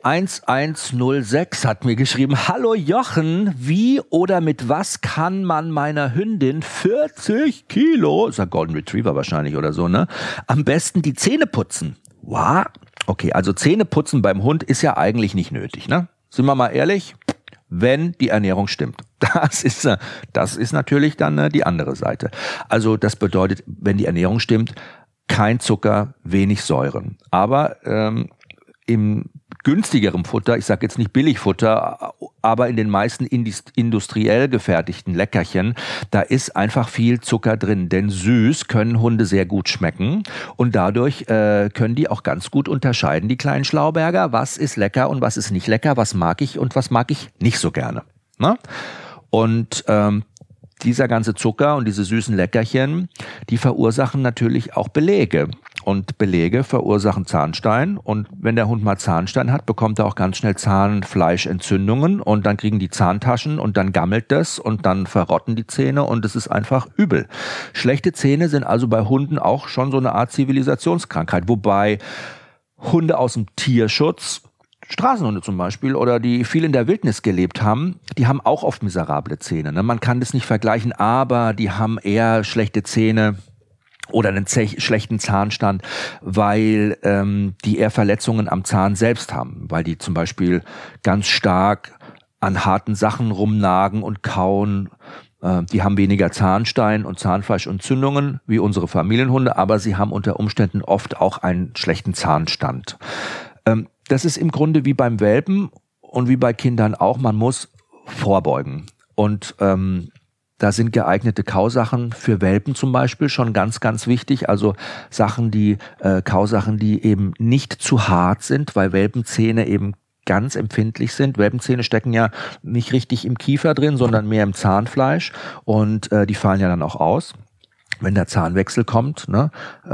1106 hat mir geschrieben: Hallo Jochen, wie oder mit was kann man meiner Hündin 40 Kilo, ist ein Golden Retriever wahrscheinlich oder so, ne, am besten die Zähne putzen? Wow. Okay, also Zähne putzen beim Hund ist ja eigentlich nicht nötig, ne? Sind wir mal ehrlich, wenn die Ernährung stimmt. Das ist natürlich dann die andere Seite. Also das bedeutet, wenn die Ernährung stimmt, kein Zucker, wenig Säuren. Aber im günstigeren Futter, ich sage jetzt nicht Billigfutter, aber in den meisten industriell gefertigten Leckerchen, da ist einfach viel Zucker drin. Denn süß können Hunde sehr gut schmecken und dadurch können die auch ganz gut unterscheiden, die kleinen Schlauberger, was ist lecker und was ist nicht lecker, was mag ich und was mag ich nicht so gerne. Ne? Und dieser ganze Zucker und diese süßen Leckerchen, die verursachen natürlich auch Belege. Und Belege verursachen Zahnstein. Und wenn der Hund mal Zahnstein hat, bekommt er auch ganz schnell Zahnfleischentzündungen. Und dann kriegen die Zahntaschen und dann gammelt das und dann verrotten die Zähne und es ist einfach übel. Schlechte Zähne sind also bei Hunden auch schon so eine Art Zivilisationskrankheit. Wobei Hunde aus dem Tierschutz, Straßenhunde zum Beispiel, oder die viel in der Wildnis gelebt haben, die haben auch oft miserable Zähne. Ne? Man kann das nicht vergleichen, aber die haben eher schlechte Zähne oder einen schlechten Zahnstand, weil die eher Verletzungen am Zahn selbst haben, weil die zum Beispiel ganz stark an harten Sachen rumnagen und kauen. Die haben weniger Zahnstein und Zahnfleischentzündungen wie unsere Familienhunde, aber sie haben unter Umständen oft auch einen schlechten Zahnstand. Das ist im Grunde wie beim Welpen und wie bei Kindern auch, man muss vorbeugen. Und da sind geeignete Kausachen für Welpen zum Beispiel schon ganz, ganz wichtig. Also Kausachen, die eben nicht zu hart sind, weil Welpenzähne eben ganz empfindlich sind. Welpenzähne stecken ja nicht richtig im Kiefer drin, sondern mehr im Zahnfleisch und die fallen ja dann auch aus, wenn der Zahnwechsel kommt, ne?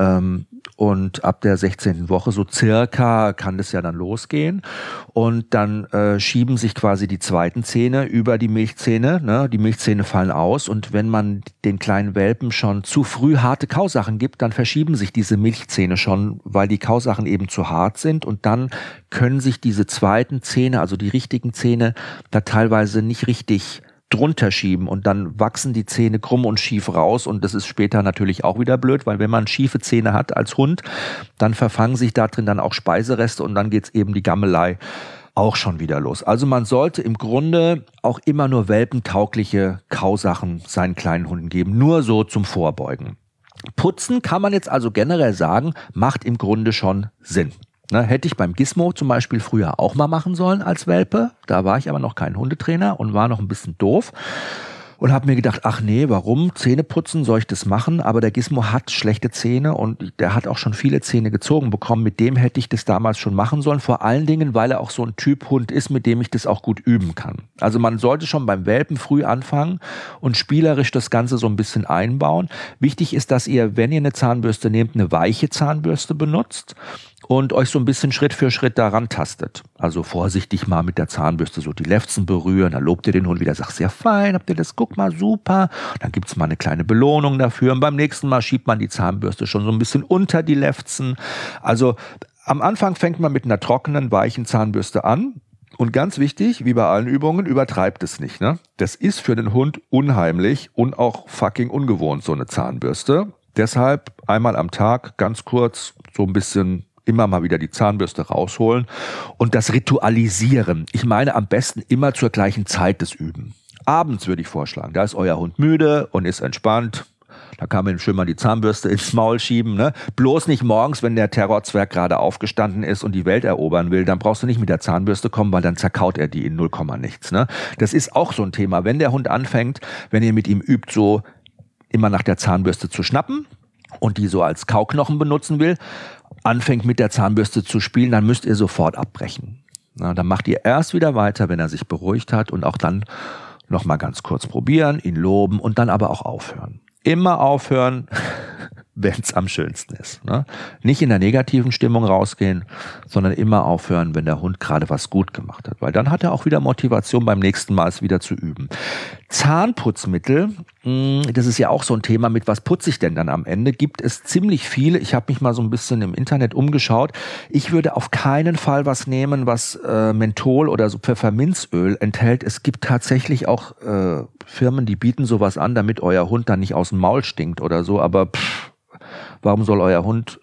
Und ab der 16. Woche so circa kann das ja dann losgehen und dann schieben sich quasi die zweiten Zähne über die Milchzähne, ne? Die Milchzähne fallen aus und wenn man den kleinen Welpen schon zu früh harte Kausachen gibt, dann verschieben sich diese Milchzähne schon, weil die Kausachen eben zu hart sind und dann können sich diese zweiten Zähne, also die richtigen Zähne, da teilweise nicht richtig drunter schieben und dann wachsen die Zähne krumm und schief raus und das ist später natürlich auch wieder blöd, weil wenn man schiefe Zähne hat als Hund, dann verfangen sich da drin dann auch Speisereste und dann geht's eben die Gammelei auch schon wieder los. Also man sollte im Grunde auch immer nur welpentaugliche Kausachen seinen kleinen Hunden geben, nur so zum Vorbeugen. Putzen kann man jetzt also generell sagen, macht im Grunde schon Sinn. Ne, hätte ich beim Gizmo zum Beispiel früher auch mal machen sollen als Welpe. Da war ich aber noch kein Hundetrainer und war noch ein bisschen doof. Und habe mir gedacht, ach nee, warum? Zähne putzen, soll ich das machen? Aber der Gizmo hat schlechte Zähne und der hat auch schon viele Zähne gezogen bekommen. Mit dem hätte ich das damals schon machen sollen. Vor allen Dingen, weil er auch so ein Typ Hund ist, mit dem ich das auch gut üben kann. Also man sollte schon beim Welpen früh anfangen und spielerisch das Ganze so ein bisschen einbauen. Wichtig ist, dass ihr, wenn ihr eine Zahnbürste nehmt, eine weiche Zahnbürste benutzt und euch so ein bisschen Schritt für Schritt daran tastet. Also vorsichtig mal mit der Zahnbürste so die Lefzen berühren, dann lobt ihr den Hund wieder, sagt sehr fein, habt ihr das, guck mal, super. Dann gibt's mal eine kleine Belohnung dafür und beim nächsten Mal schiebt man die Zahnbürste schon so ein bisschen unter die Lefzen. Also am Anfang fängt man mit einer trockenen, weichen Zahnbürste an. Und ganz wichtig, wie bei allen Übungen, übertreibt es nicht. Ne? Das ist für den Hund unheimlich und auch fucking ungewohnt, so eine Zahnbürste. Deshalb einmal am Tag ganz kurz so ein bisschen immer mal wieder die Zahnbürste rausholen und das Ritualisieren. Ich meine am besten immer zur gleichen Zeit des Üben. Abends würde ich vorschlagen, da ist euer Hund müde und ist entspannt. Da kann man ihm schön mal die Zahnbürste ins Maul schieben. Ne? Bloß nicht morgens, wenn der Terrorzwerg gerade aufgestanden ist und die Welt erobern will, dann brauchst du nicht mit der Zahnbürste kommen, weil dann zerkaut er die in 0, nichts. Ne? Das ist auch so ein Thema. Wenn der Hund anfängt, wenn ihr mit ihm übt, so immer nach der Zahnbürste zu schnappen und die so als Kauknochen benutzen will, anfängt mit der Zahnbürste zu spielen, dann müsst ihr sofort abbrechen. Na, dann macht ihr erst wieder weiter, wenn er sich beruhigt hat und auch dann nochmal ganz kurz probieren, ihn loben und dann aber auch aufhören. Immer aufhören, wenn es am schönsten ist. Ne? Nicht in der negativen Stimmung rausgehen, sondern immer aufhören, wenn der Hund gerade was gut gemacht hat. Weil dann hat er auch wieder Motivation, beim nächsten Mal es wieder zu üben. Zahnputzmittel, das ist ja auch so ein Thema, mit was putze ich denn dann am Ende? Gibt es ziemlich viele. Ich habe mich mal so ein bisschen im Internet umgeschaut. Ich würde auf keinen Fall was nehmen, was Menthol oder so Pfefferminzöl enthält. Es gibt tatsächlich auch Firmen, die bieten sowas an, damit euer Hund dann nicht aus dem Maul stinkt oder so. Aber warum soll euer Hund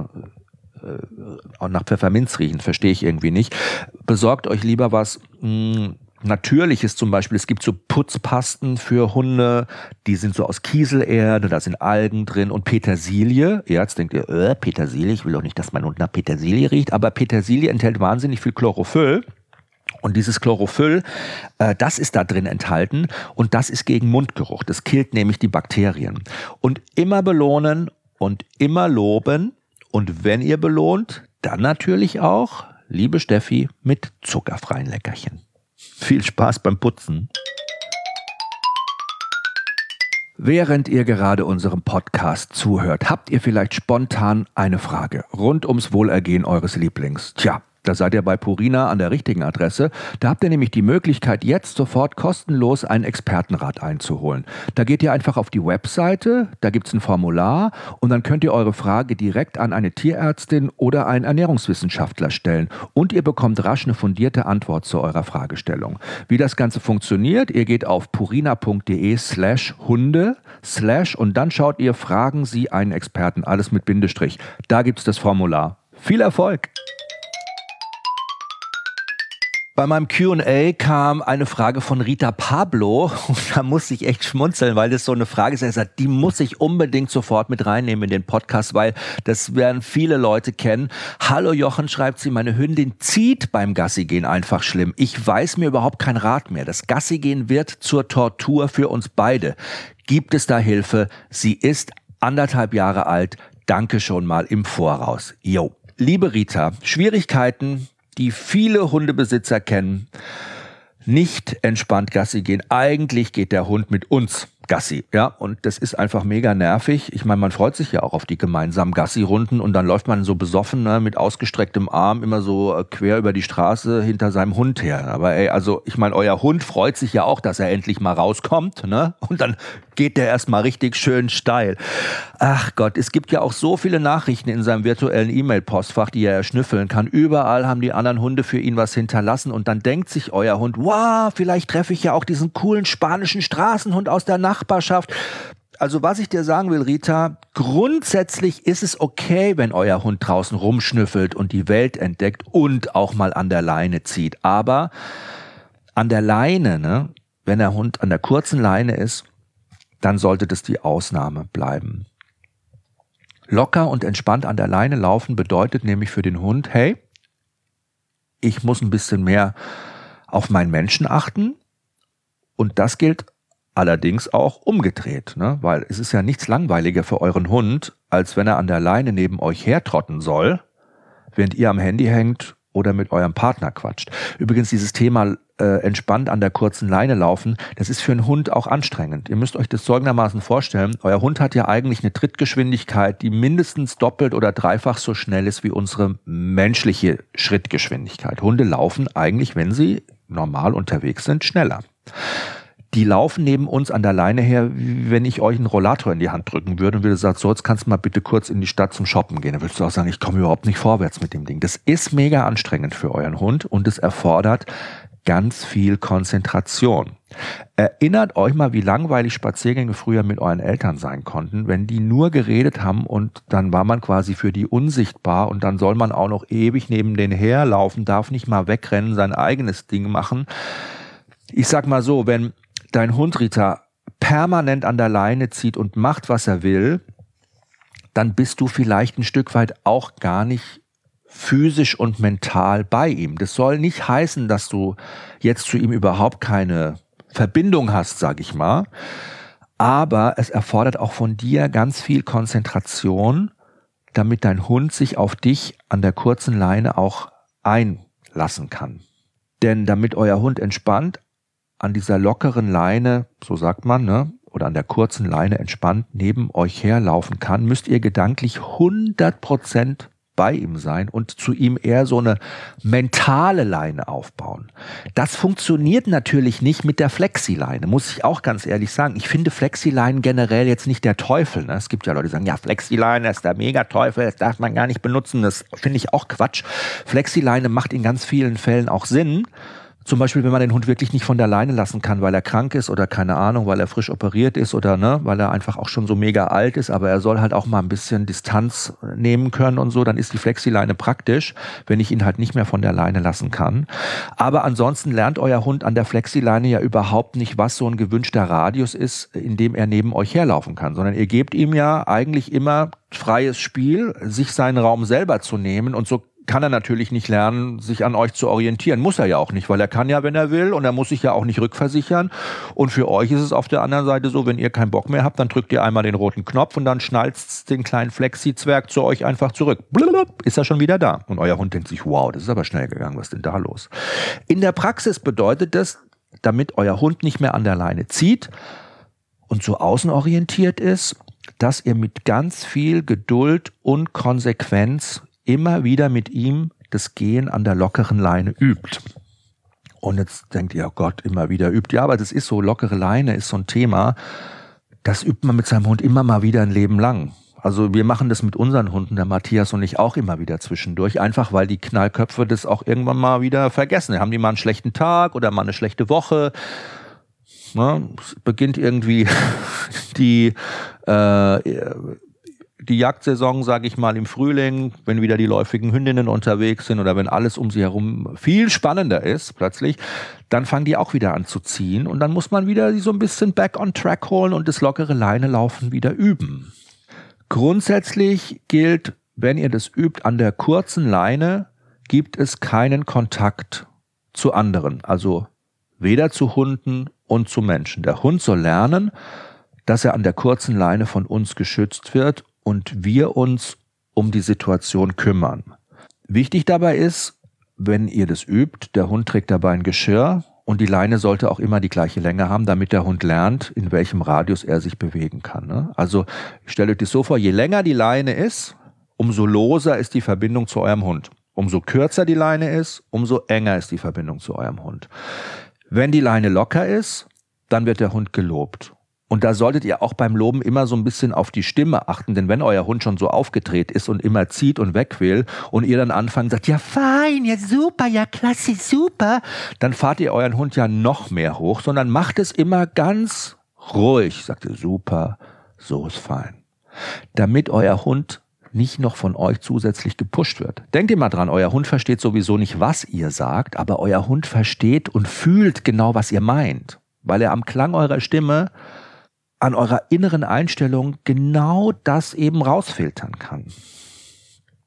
auch nach Pfefferminz riechen? Verstehe ich irgendwie nicht. Besorgt euch lieber was Natürliches zum Beispiel. Es gibt so Putzpasten für Hunde, die sind so aus Kieselerde, da sind Algen drin und Petersilie. Ja, jetzt denkt ihr, Petersilie, ich will doch nicht, dass mein Hund nach Petersilie riecht, aber Petersilie enthält wahnsinnig viel Chlorophyll. Und dieses Chlorophyll, das ist da drin enthalten und das ist gegen Mundgeruch. Das killt nämlich die Bakterien. Und immer belohnen und immer loben. Und wenn ihr belohnt, dann natürlich auch, liebe Steffi, mit zuckerfreien Leckerchen. Viel Spaß beim Putzen. Während ihr gerade unserem Podcast zuhört, habt ihr vielleicht spontan eine Frage rund ums Wohlergehen eures Lieblings. Tja, da seid ihr bei Purina an der richtigen Adresse. Da habt ihr nämlich die Möglichkeit, jetzt sofort kostenlos einen Expertenrat einzuholen. Da geht ihr einfach auf die Webseite, da gibt's ein Formular und dann könnt ihr eure Frage direkt an eine Tierärztin oder einen Ernährungswissenschaftler stellen. Und ihr bekommt rasch eine fundierte Antwort zu eurer Fragestellung. Wie das Ganze funktioniert, ihr geht auf purina.de/Hunde/ und dann schaut ihr, fragen Sie einen Experten, alles mit Bindestrich. Da gibt's das Formular. Viel Erfolg! Bei meinem Q&A kam eine Frage von Rita Pablo und da musste ich echt schmunzeln, weil das so eine Frage ist. Er sagt, die muss ich unbedingt sofort mit reinnehmen in den Podcast, weil das werden viele Leute kennen. Hallo Jochen, schreibt sie, meine Hündin zieht beim Gassigehen einfach schlimm. Ich weiß mir überhaupt keinen Rat mehr. Das Gassigehen wird zur Tortur für uns beide. Gibt es da Hilfe? Sie ist 1,5 Jahre alt. Danke schon mal im Voraus. Jo. Liebe Rita, Schwierigkeiten, die viele Hundebesitzer kennen, nicht entspannt Gassi gehen. Eigentlich geht der Hund mit uns Gassi, ja, und das ist einfach mega nervig. Ich meine, man freut sich ja auch auf die gemeinsamen Gassi-Runden und dann läuft man so besoffen, ne, mit ausgestrecktem Arm immer so quer über die Straße hinter seinem Hund her. Aber ey, also ich meine, euer Hund freut sich ja auch, dass er endlich mal rauskommt, ne? Und dann geht der erstmal richtig schön steil. Ach Gott, es gibt ja auch so viele Nachrichten in seinem virtuellen E-Mail-Postfach, die er erschnüffeln kann. Überall haben die anderen Hunde für ihn was hinterlassen und dann denkt sich euer Hund, wow, vielleicht treffe ich ja auch diesen coolen spanischen Straßenhund aus der Nachbarschaft. Also was ich dir sagen will, Rita, grundsätzlich ist es okay, wenn euer Hund draußen rumschnüffelt und die Welt entdeckt und auch mal an der Leine zieht. Aber an der Leine, ne, wenn der Hund an der kurzen Leine ist, dann sollte das die Ausnahme bleiben. Locker und entspannt an der Leine laufen bedeutet nämlich für den Hund, hey, ich muss ein bisschen mehr auf meinen Menschen achten und das gilt Allerdings auch umgedreht, ne? Weil es ist ja nichts langweiliger für euren Hund, als wenn er an der Leine neben euch hertrotten soll, während ihr am Handy hängt oder mit eurem Partner quatscht. Übrigens dieses Thema entspannt an der kurzen Leine laufen, das ist für einen Hund auch anstrengend. Ihr müsst euch das folgendermaßen vorstellen, euer Hund hat ja eigentlich eine Trittgeschwindigkeit, die mindestens doppelt oder dreifach so schnell ist wie unsere menschliche Schrittgeschwindigkeit. Hunde laufen eigentlich, wenn sie normal unterwegs sind, schneller. Die laufen neben uns an der Leine her, wie wenn ich euch einen Rollator in die Hand drücken würde und würde sagen, so, jetzt kannst du mal bitte kurz in die Stadt zum Shoppen gehen. Dann würdest du auch sagen, ich komme überhaupt nicht vorwärts mit dem Ding. Das ist mega anstrengend für euren Hund und es erfordert ganz viel Konzentration. Erinnert euch mal, wie langweilig Spaziergänge früher mit euren Eltern sein konnten, wenn die nur geredet haben und dann war man quasi für die unsichtbar und dann soll man auch noch ewig neben denen herlaufen, darf nicht mal wegrennen, sein eigenes Ding machen. Ich sag mal so, wenn dein Hund, Rita, permanent an der Leine zieht und macht, was er will, dann bist du vielleicht ein Stück weit auch gar nicht physisch und mental bei ihm. Das soll nicht heißen, dass du jetzt zu ihm überhaupt keine Verbindung hast, sag ich mal. Aber es erfordert auch von dir ganz viel Konzentration, damit dein Hund sich auf dich an der kurzen Leine auch einlassen kann. Denn damit euer Hund entspannt an dieser lockeren Leine, so sagt man, ne, oder an der kurzen Leine entspannt neben euch herlaufen kann, müsst ihr gedanklich 100% bei ihm sein und zu ihm eher so eine mentale Leine aufbauen. Das funktioniert natürlich nicht mit der Flexileine, muss ich auch ganz ehrlich sagen. Ich finde Flexileinen generell jetzt nicht der Teufel. Ne? Es gibt ja Leute, die sagen, ja, Flexileine ist der Megateufel, das darf man gar nicht benutzen. Das finde ich auch Quatsch. Flexileine macht in ganz vielen Fällen auch Sinn. Zum Beispiel, wenn man den Hund wirklich nicht von der Leine lassen kann, weil er krank ist oder keine Ahnung, weil er frisch operiert ist oder ne, weil er einfach auch schon so mega alt ist, aber er soll halt auch mal ein bisschen Distanz nehmen können und so, dann ist die Flexileine praktisch, wenn ich ihn halt nicht mehr von der Leine lassen kann. Aber ansonsten lernt euer Hund an der Flexileine ja überhaupt nicht, was so ein gewünschter Radius ist, in dem er neben euch herlaufen kann, sondern ihr gebt ihm ja eigentlich immer freies Spiel, sich seinen Raum selber zu nehmen und so kann er natürlich nicht lernen, sich an euch zu orientieren. Muss er ja auch nicht, weil er kann ja, wenn er will und er muss sich ja auch nicht rückversichern. Und für euch ist es auf der anderen Seite so, wenn ihr keinen Bock mehr habt, dann drückt ihr einmal den roten Knopf und dann schnalzt den kleinen Flexi-Zwerg zu euch einfach zurück. Blub, ist er schon wieder da. Und euer Hund denkt sich, wow, das ist aber schnell gegangen, was ist denn da los? In der Praxis bedeutet das, damit euer Hund nicht mehr an der Leine zieht und so außenorientiert ist, dass ihr mit ganz viel Geduld und Konsequenz immer wieder mit ihm das Gehen an der lockeren Leine übt. Und jetzt denkt ihr, oh Gott, immer wieder übt. Ja, aber das ist so, lockere Leine ist so ein Thema, das übt man mit seinem Hund immer mal wieder ein Leben lang. Also wir machen das mit unseren Hunden, der Matthias und ich, auch immer wieder zwischendurch, einfach weil die Knallköpfe das auch irgendwann mal wieder vergessen. Haben die mal einen schlechten Tag oder mal eine schlechte Woche. Ne? Es beginnt irgendwie die Jagdsaison, sage ich mal, im Frühling, wenn wieder die läufigen Hündinnen unterwegs sind oder wenn alles um sie herum viel spannender ist plötzlich, dann fangen die auch wieder an zu ziehen und dann muss man wieder so ein bisschen back on track holen und das lockere Leinelaufen wieder üben. Grundsätzlich gilt, wenn ihr das übt an der kurzen Leine, gibt es keinen Kontakt zu anderen, also weder zu Hunden und zu Menschen. Der Hund soll lernen, dass er an der kurzen Leine von uns geschützt wird und wir uns um die Situation kümmern. Wichtig dabei ist, wenn ihr das übt, der Hund trägt dabei ein Geschirr und die Leine sollte auch immer die gleiche Länge haben, damit der Hund lernt, in welchem Radius er sich bewegen kann. Ne? Also stellt euch das so vor, je länger die Leine ist, umso loser ist die Verbindung zu eurem Hund. Umso kürzer die Leine ist, umso enger ist die Verbindung zu eurem Hund. Wenn die Leine locker ist, dann wird der Hund gelobt. Und da solltet ihr auch beim Loben immer so ein bisschen auf die Stimme achten, denn wenn euer Hund schon so aufgedreht ist und immer zieht und weg will und ihr dann anfangt, sagt, ja fein, ja super, ja klasse, super, dann fahrt ihr euren Hund ja noch mehr hoch, sondern macht es immer ganz ruhig, sagt ihr, super, so ist fein. Damit euer Hund nicht noch von euch zusätzlich gepusht wird. Denkt ihr mal dran, euer Hund versteht sowieso nicht, was ihr sagt, aber euer Hund versteht und fühlt genau, was ihr meint, weil er am Klang eurer Stimme an eurer inneren Einstellung genau das eben rausfiltern kann.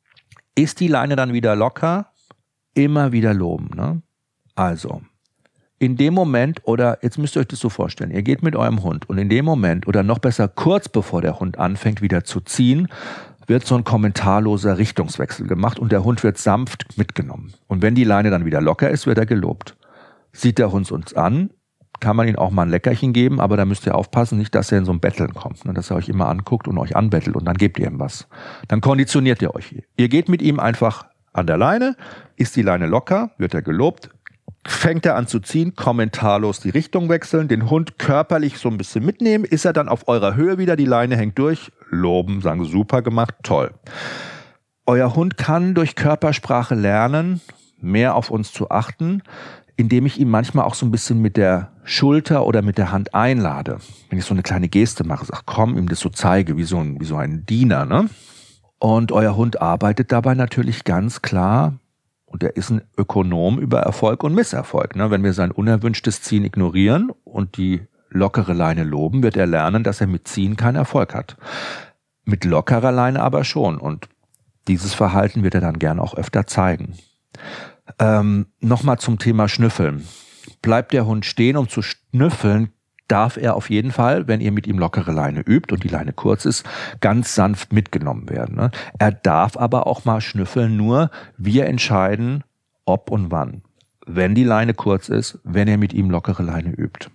Ist die Leine dann wieder locker? Immer wieder loben. Ne? Also, in dem Moment, oder jetzt müsst ihr euch das so vorstellen, ihr geht mit eurem Hund und in dem Moment oder noch besser kurz bevor der Hund anfängt wieder zu ziehen, wird so ein kommentarloser Richtungswechsel gemacht und der Hund wird sanft mitgenommen. Und wenn die Leine dann wieder locker ist, wird er gelobt. Sieht der Hund uns an, kann man ihm auch mal ein Leckerchen geben, aber da müsst ihr aufpassen, nicht, dass er in so ein Betteln kommt, ne, dass er euch immer anguckt und euch anbettelt und dann gebt ihr ihm was. Dann konditioniert ihr euch. Ihr geht mit ihm einfach an der Leine, ist die Leine locker, wird er gelobt, fängt er an zu ziehen, kommentarlos die Richtung wechseln, den Hund körperlich so ein bisschen mitnehmen, ist er dann auf eurer Höhe wieder, die Leine hängt durch, loben, sagen super gemacht, toll. Euer Hund kann durch Körpersprache lernen, mehr auf uns zu achten, indem ich ihn manchmal auch so ein bisschen mit der Schulter oder mit der Hand einlade. Wenn ich so eine kleine Geste mache, sag komm, ihm das so zeige, wie so ein Diener, ne? Und euer Hund arbeitet dabei natürlich ganz klar, und er ist ein Ökonom über Erfolg und Misserfolg. Ne? Wenn wir sein unerwünschtes Ziehen ignorieren und die lockere Leine loben, wird er lernen, dass er mit Ziehen keinen Erfolg hat. Mit lockerer Leine aber schon. Und dieses Verhalten wird er dann gern auch öfter zeigen. Nochmal zum Thema Schnüffeln. Bleibt der Hund stehen, um zu schnüffeln, darf er auf jeden Fall, wenn ihr mit ihm lockere Leine übt und die Leine kurz ist, ganz sanft mitgenommen werden. Ne? Er darf aber auch mal schnüffeln, nur wir entscheiden, ob und wann. Wenn die Leine kurz ist, wenn ihr mit ihm lockere Leine übt.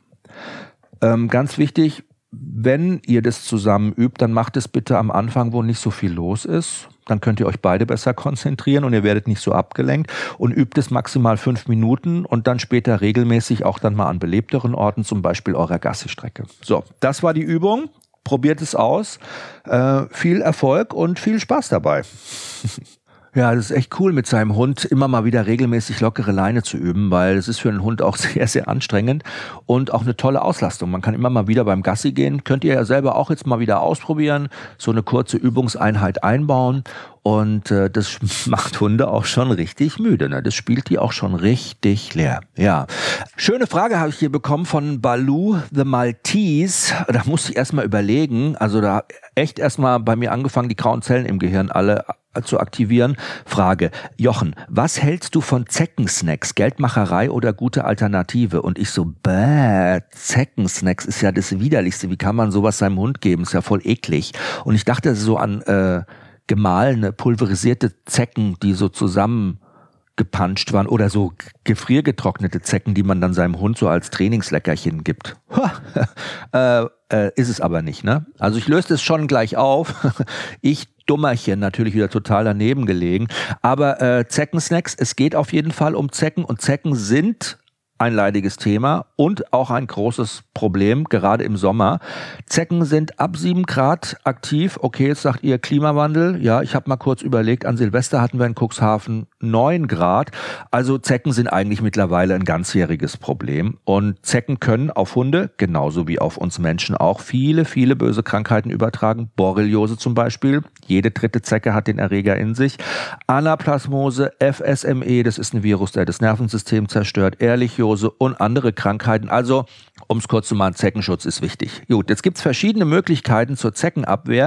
Ganz wichtig, wenn ihr das zusammen übt, dann macht es bitte am Anfang, wo nicht so viel los ist. Dann könnt ihr euch beide besser konzentrieren und ihr werdet nicht so abgelenkt und übt es maximal 5 Minuten und dann später regelmäßig auch dann mal an belebteren Orten, zum Beispiel eurer Gassi-Strecke. So, das war die Übung. Probiert es aus. Viel Erfolg und viel Spaß dabei. Ja, das ist echt cool, mit seinem Hund immer mal wieder regelmäßig lockere Leine zu üben, weil es ist für einen Hund auch sehr, sehr anstrengend und auch eine tolle Auslastung. Man kann immer mal wieder beim Gassi gehen. Könnt ihr ja selber auch jetzt mal wieder ausprobieren, so eine kurze Übungseinheit einbauen und das macht Hunde auch schon richtig müde. Ne? Das spielt die auch schon richtig leer. Ja, schöne Frage habe ich hier bekommen von Baloo the Maltese. Da musste ich erstmal überlegen, also da echt erstmal bei mir angefangen, die grauen Zellen im Gehirn alle zu aktivieren. Frage: Jochen, was hältst du von Zeckensnacks? Geldmacherei oder gute Alternative? Und ich so, Zeckensnacks ist ja das Widerlichste. Wie kann man sowas seinem Hund geben? Ist ja voll eklig. Und ich dachte so an gemahlene, pulverisierte Zecken, die so zusammengepanscht waren oder so gefriergetrocknete Zecken, die man dann seinem Hund so als Trainingsleckerchen gibt. Ist es aber nicht, ne? Also ich löse das schon gleich auf. Ich Dummerchen, natürlich wieder total daneben gelegen. Aber Zeckensnacks, es geht auf jeden Fall um Zecken und Zecken sind ein leidiges Thema und auch ein großes Problem, gerade im Sommer. Zecken sind ab 7 Grad aktiv. Okay, jetzt sagt ihr Klimawandel. Ja, ich habe mal kurz überlegt, an Silvester hatten wir in Cuxhaven 9 Grad. Also Zecken sind eigentlich mittlerweile ein ganzjähriges Problem. Und Zecken können auf Hunde, genauso wie auf uns Menschen auch, viele, viele böse Krankheiten übertragen. Borreliose zum Beispiel. Jede 3. Zecke hat den Erreger in sich. Anaplasmose, FSME, das ist ein Virus, der das Nervensystem zerstört. Ehrlichiose und andere Krankheiten. Also, um es kurz zu machen, Zeckenschutz ist wichtig. Gut, jetzt gibt es verschiedene Möglichkeiten zur Zeckenabwehr.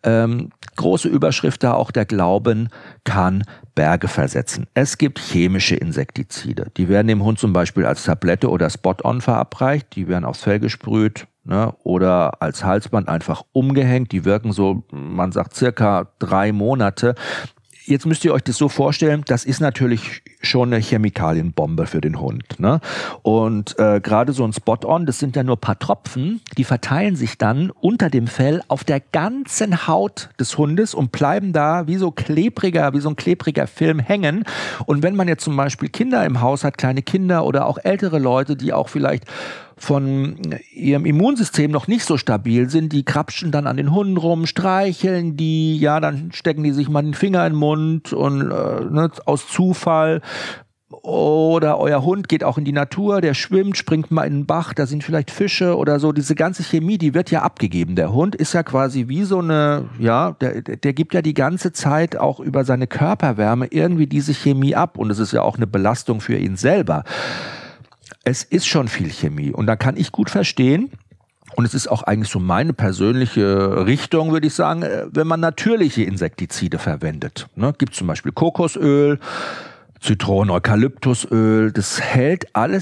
Große Überschrift da auch: der Glauben kann Berge versetzen. Es gibt chemische Insektizide. Die werden dem Hund zum Beispiel als Tablette oder Spot-on verabreicht. Die werden aufs Fell gesprüht, ne, oder als Halsband einfach umgehängt. Die wirken so, man sagt, circa 3 Monate. Jetzt müsst ihr euch das so vorstellen, das ist natürlich schon eine Chemikalienbombe für den Hund. Ne? Und gerade so ein Spot-on, das sind ja nur ein paar Tropfen, die verteilen sich dann unter dem Fell auf der ganzen Haut des Hundes und bleiben da wie so ein klebriger Film hängen. Und wenn man jetzt zum Beispiel Kinder im Haus hat, kleine Kinder oder auch ältere Leute, die auch vielleicht von ihrem Immunsystem noch nicht so stabil sind, die krapschen dann an den Hunden rum, streicheln die, ja, dann stecken die sich mal den Finger in den Mund und aus Zufall. Oder euer Hund geht auch in die Natur, der schwimmt, springt mal in den Bach, da sind vielleicht Fische oder so. Diese ganze Chemie, die wird ja abgegeben. Der Hund ist ja quasi wie so eine, ja, der gibt ja die ganze Zeit auch über seine Körperwärme irgendwie diese Chemie ab. Und es ist ja auch eine Belastung für ihn selber. Es ist schon viel Chemie und da kann ich gut verstehen, und es ist auch eigentlich so meine persönliche Richtung, würde ich sagen, wenn man natürliche Insektizide verwendet. Ne? Gibt zum Beispiel Kokosöl, Zitronen-Eukalyptusöl, das hält alles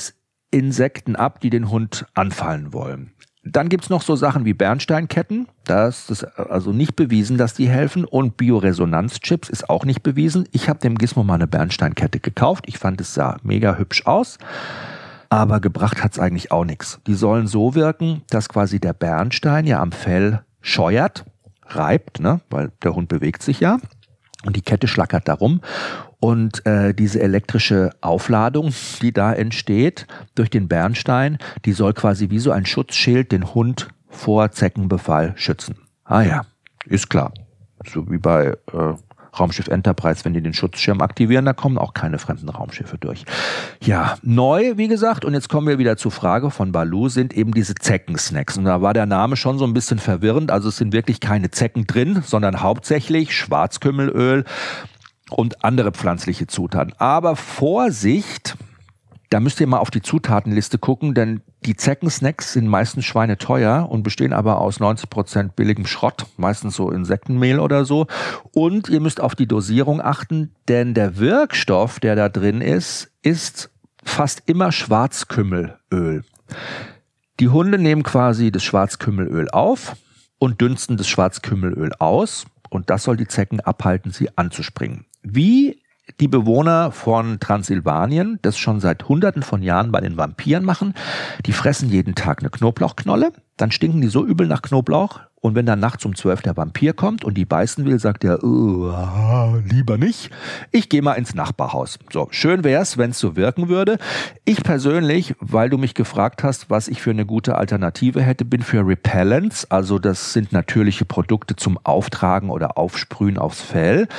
Insekten ab, die den Hund anfallen wollen. Dann gibt's noch so Sachen wie Bernsteinketten. Das ist also nicht bewiesen, dass die helfen. Und Bioresonanzchips ist auch nicht bewiesen. Ich habe dem Gizmo mal eine Bernsteinkette gekauft. Ich fand, es sah mega hübsch aus. Aber gebracht hat's eigentlich auch nichts. Die sollen so wirken, dass quasi der Bernstein ja am Fell scheuert, reibt, ne? Weil der Hund bewegt sich ja. Und die Kette schlackert darum. Und diese elektrische Aufladung, die da entsteht durch den Bernstein, die soll quasi wie so ein Schutzschild den Hund vor Zeckenbefall schützen. Ah ja, ist klar. So wie bei Raumschiff Enterprise, wenn die den Schutzschirm aktivieren, da kommen auch keine fremden Raumschiffe durch. Ja, neu, wie gesagt, und jetzt kommen wir wieder zur Frage von Baloo, sind eben diese Zeckensnacks. Und da war der Name schon so ein bisschen verwirrend. Also es sind wirklich keine Zecken drin, sondern hauptsächlich Schwarzkümmelöl und andere pflanzliche Zutaten. Aber Vorsicht, da müsst ihr mal auf die Zutatenliste gucken, denn die Zeckensnacks sind meistens schweineteuer und bestehen aber aus 90% billigem Schrott, meistens so Insektenmehl oder so. Und ihr müsst auf die Dosierung achten, denn der Wirkstoff, der da drin ist fast immer Schwarzkümmelöl. Die Hunde nehmen quasi das Schwarzkümmelöl auf und dünsten das Schwarzkümmelöl aus. Und das soll die Zecken abhalten, sie anzuspringen. Wie die Bewohner von Transsilvanien das schon seit Hunderten von Jahren bei den Vampiren machen. Die fressen jeden Tag eine Knoblauchknolle, dann stinken die so übel nach Knoblauch und wenn dann nachts um 12 der Vampir kommt und die beißen will, sagt er, lieber nicht, ich gehe mal ins Nachbarhaus. So, schön wär's, wenn es so wirken würde. Ich persönlich, weil du mich gefragt hast, was ich für eine gute Alternative hätte, bin für Repellents, also das sind natürliche Produkte zum Auftragen oder Aufsprühen aufs Fell.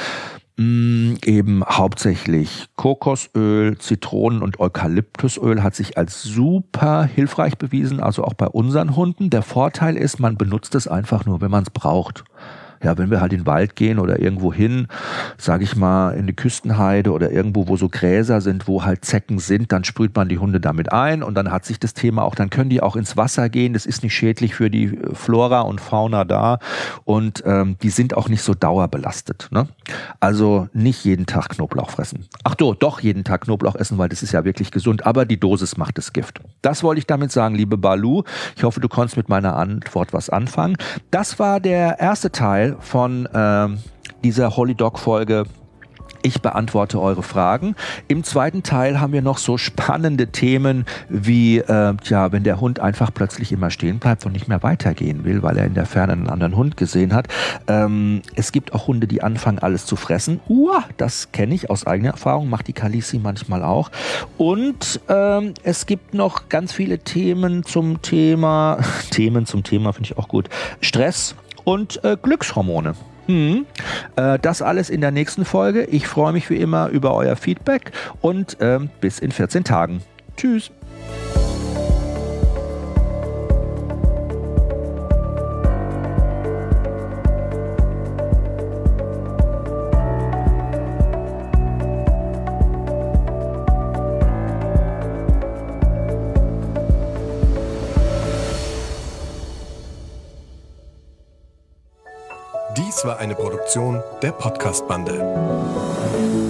Eben hauptsächlich Kokosöl, Zitronen- und Eukalyptusöl hat sich als super hilfreich bewiesen, also auch bei unseren Hunden. Der Vorteil ist, man benutzt es einfach nur, wenn man es braucht. Ja, wenn wir halt in den Wald gehen oder irgendwo hin, sage ich mal, in die Küstenheide oder irgendwo, wo so Gräser sind, wo halt Zecken sind, dann sprüht man die Hunde damit ein und dann hat sich das Thema auch, dann können die auch ins Wasser gehen, das ist nicht schädlich für die Flora und Fauna da und die sind auch nicht so dauerbelastet, ne? Also nicht jeden Tag Knoblauch fressen. Ach doch jeden Tag Knoblauch essen, weil das ist ja wirklich gesund, aber die Dosis macht das Gift. Das wollte ich damit sagen, liebe Baloo. Ich hoffe, du konntest mit meiner Antwort was anfangen. Das war der erste Teil von dieser Holy Dog Folge. Ich beantworte eure Fragen. Im zweiten Teil haben wir noch so spannende Themen wie, wenn der Hund einfach plötzlich immer stehen bleibt und nicht mehr weitergehen will, weil er in der Ferne einen anderen Hund gesehen hat. Es gibt auch Hunde, die anfangen, alles zu fressen. Das kenne ich aus eigener Erfahrung, macht die Khaleesi manchmal auch. Und es gibt noch ganz viele Themen zum Thema finde ich auch gut, Stress und Glückshormone. Das alles in der nächsten Folge. Ich freue mich wie immer über euer Feedback und bis in 14 Tagen. Tschüss. Dies war eine Produktion der Podcast-Bande.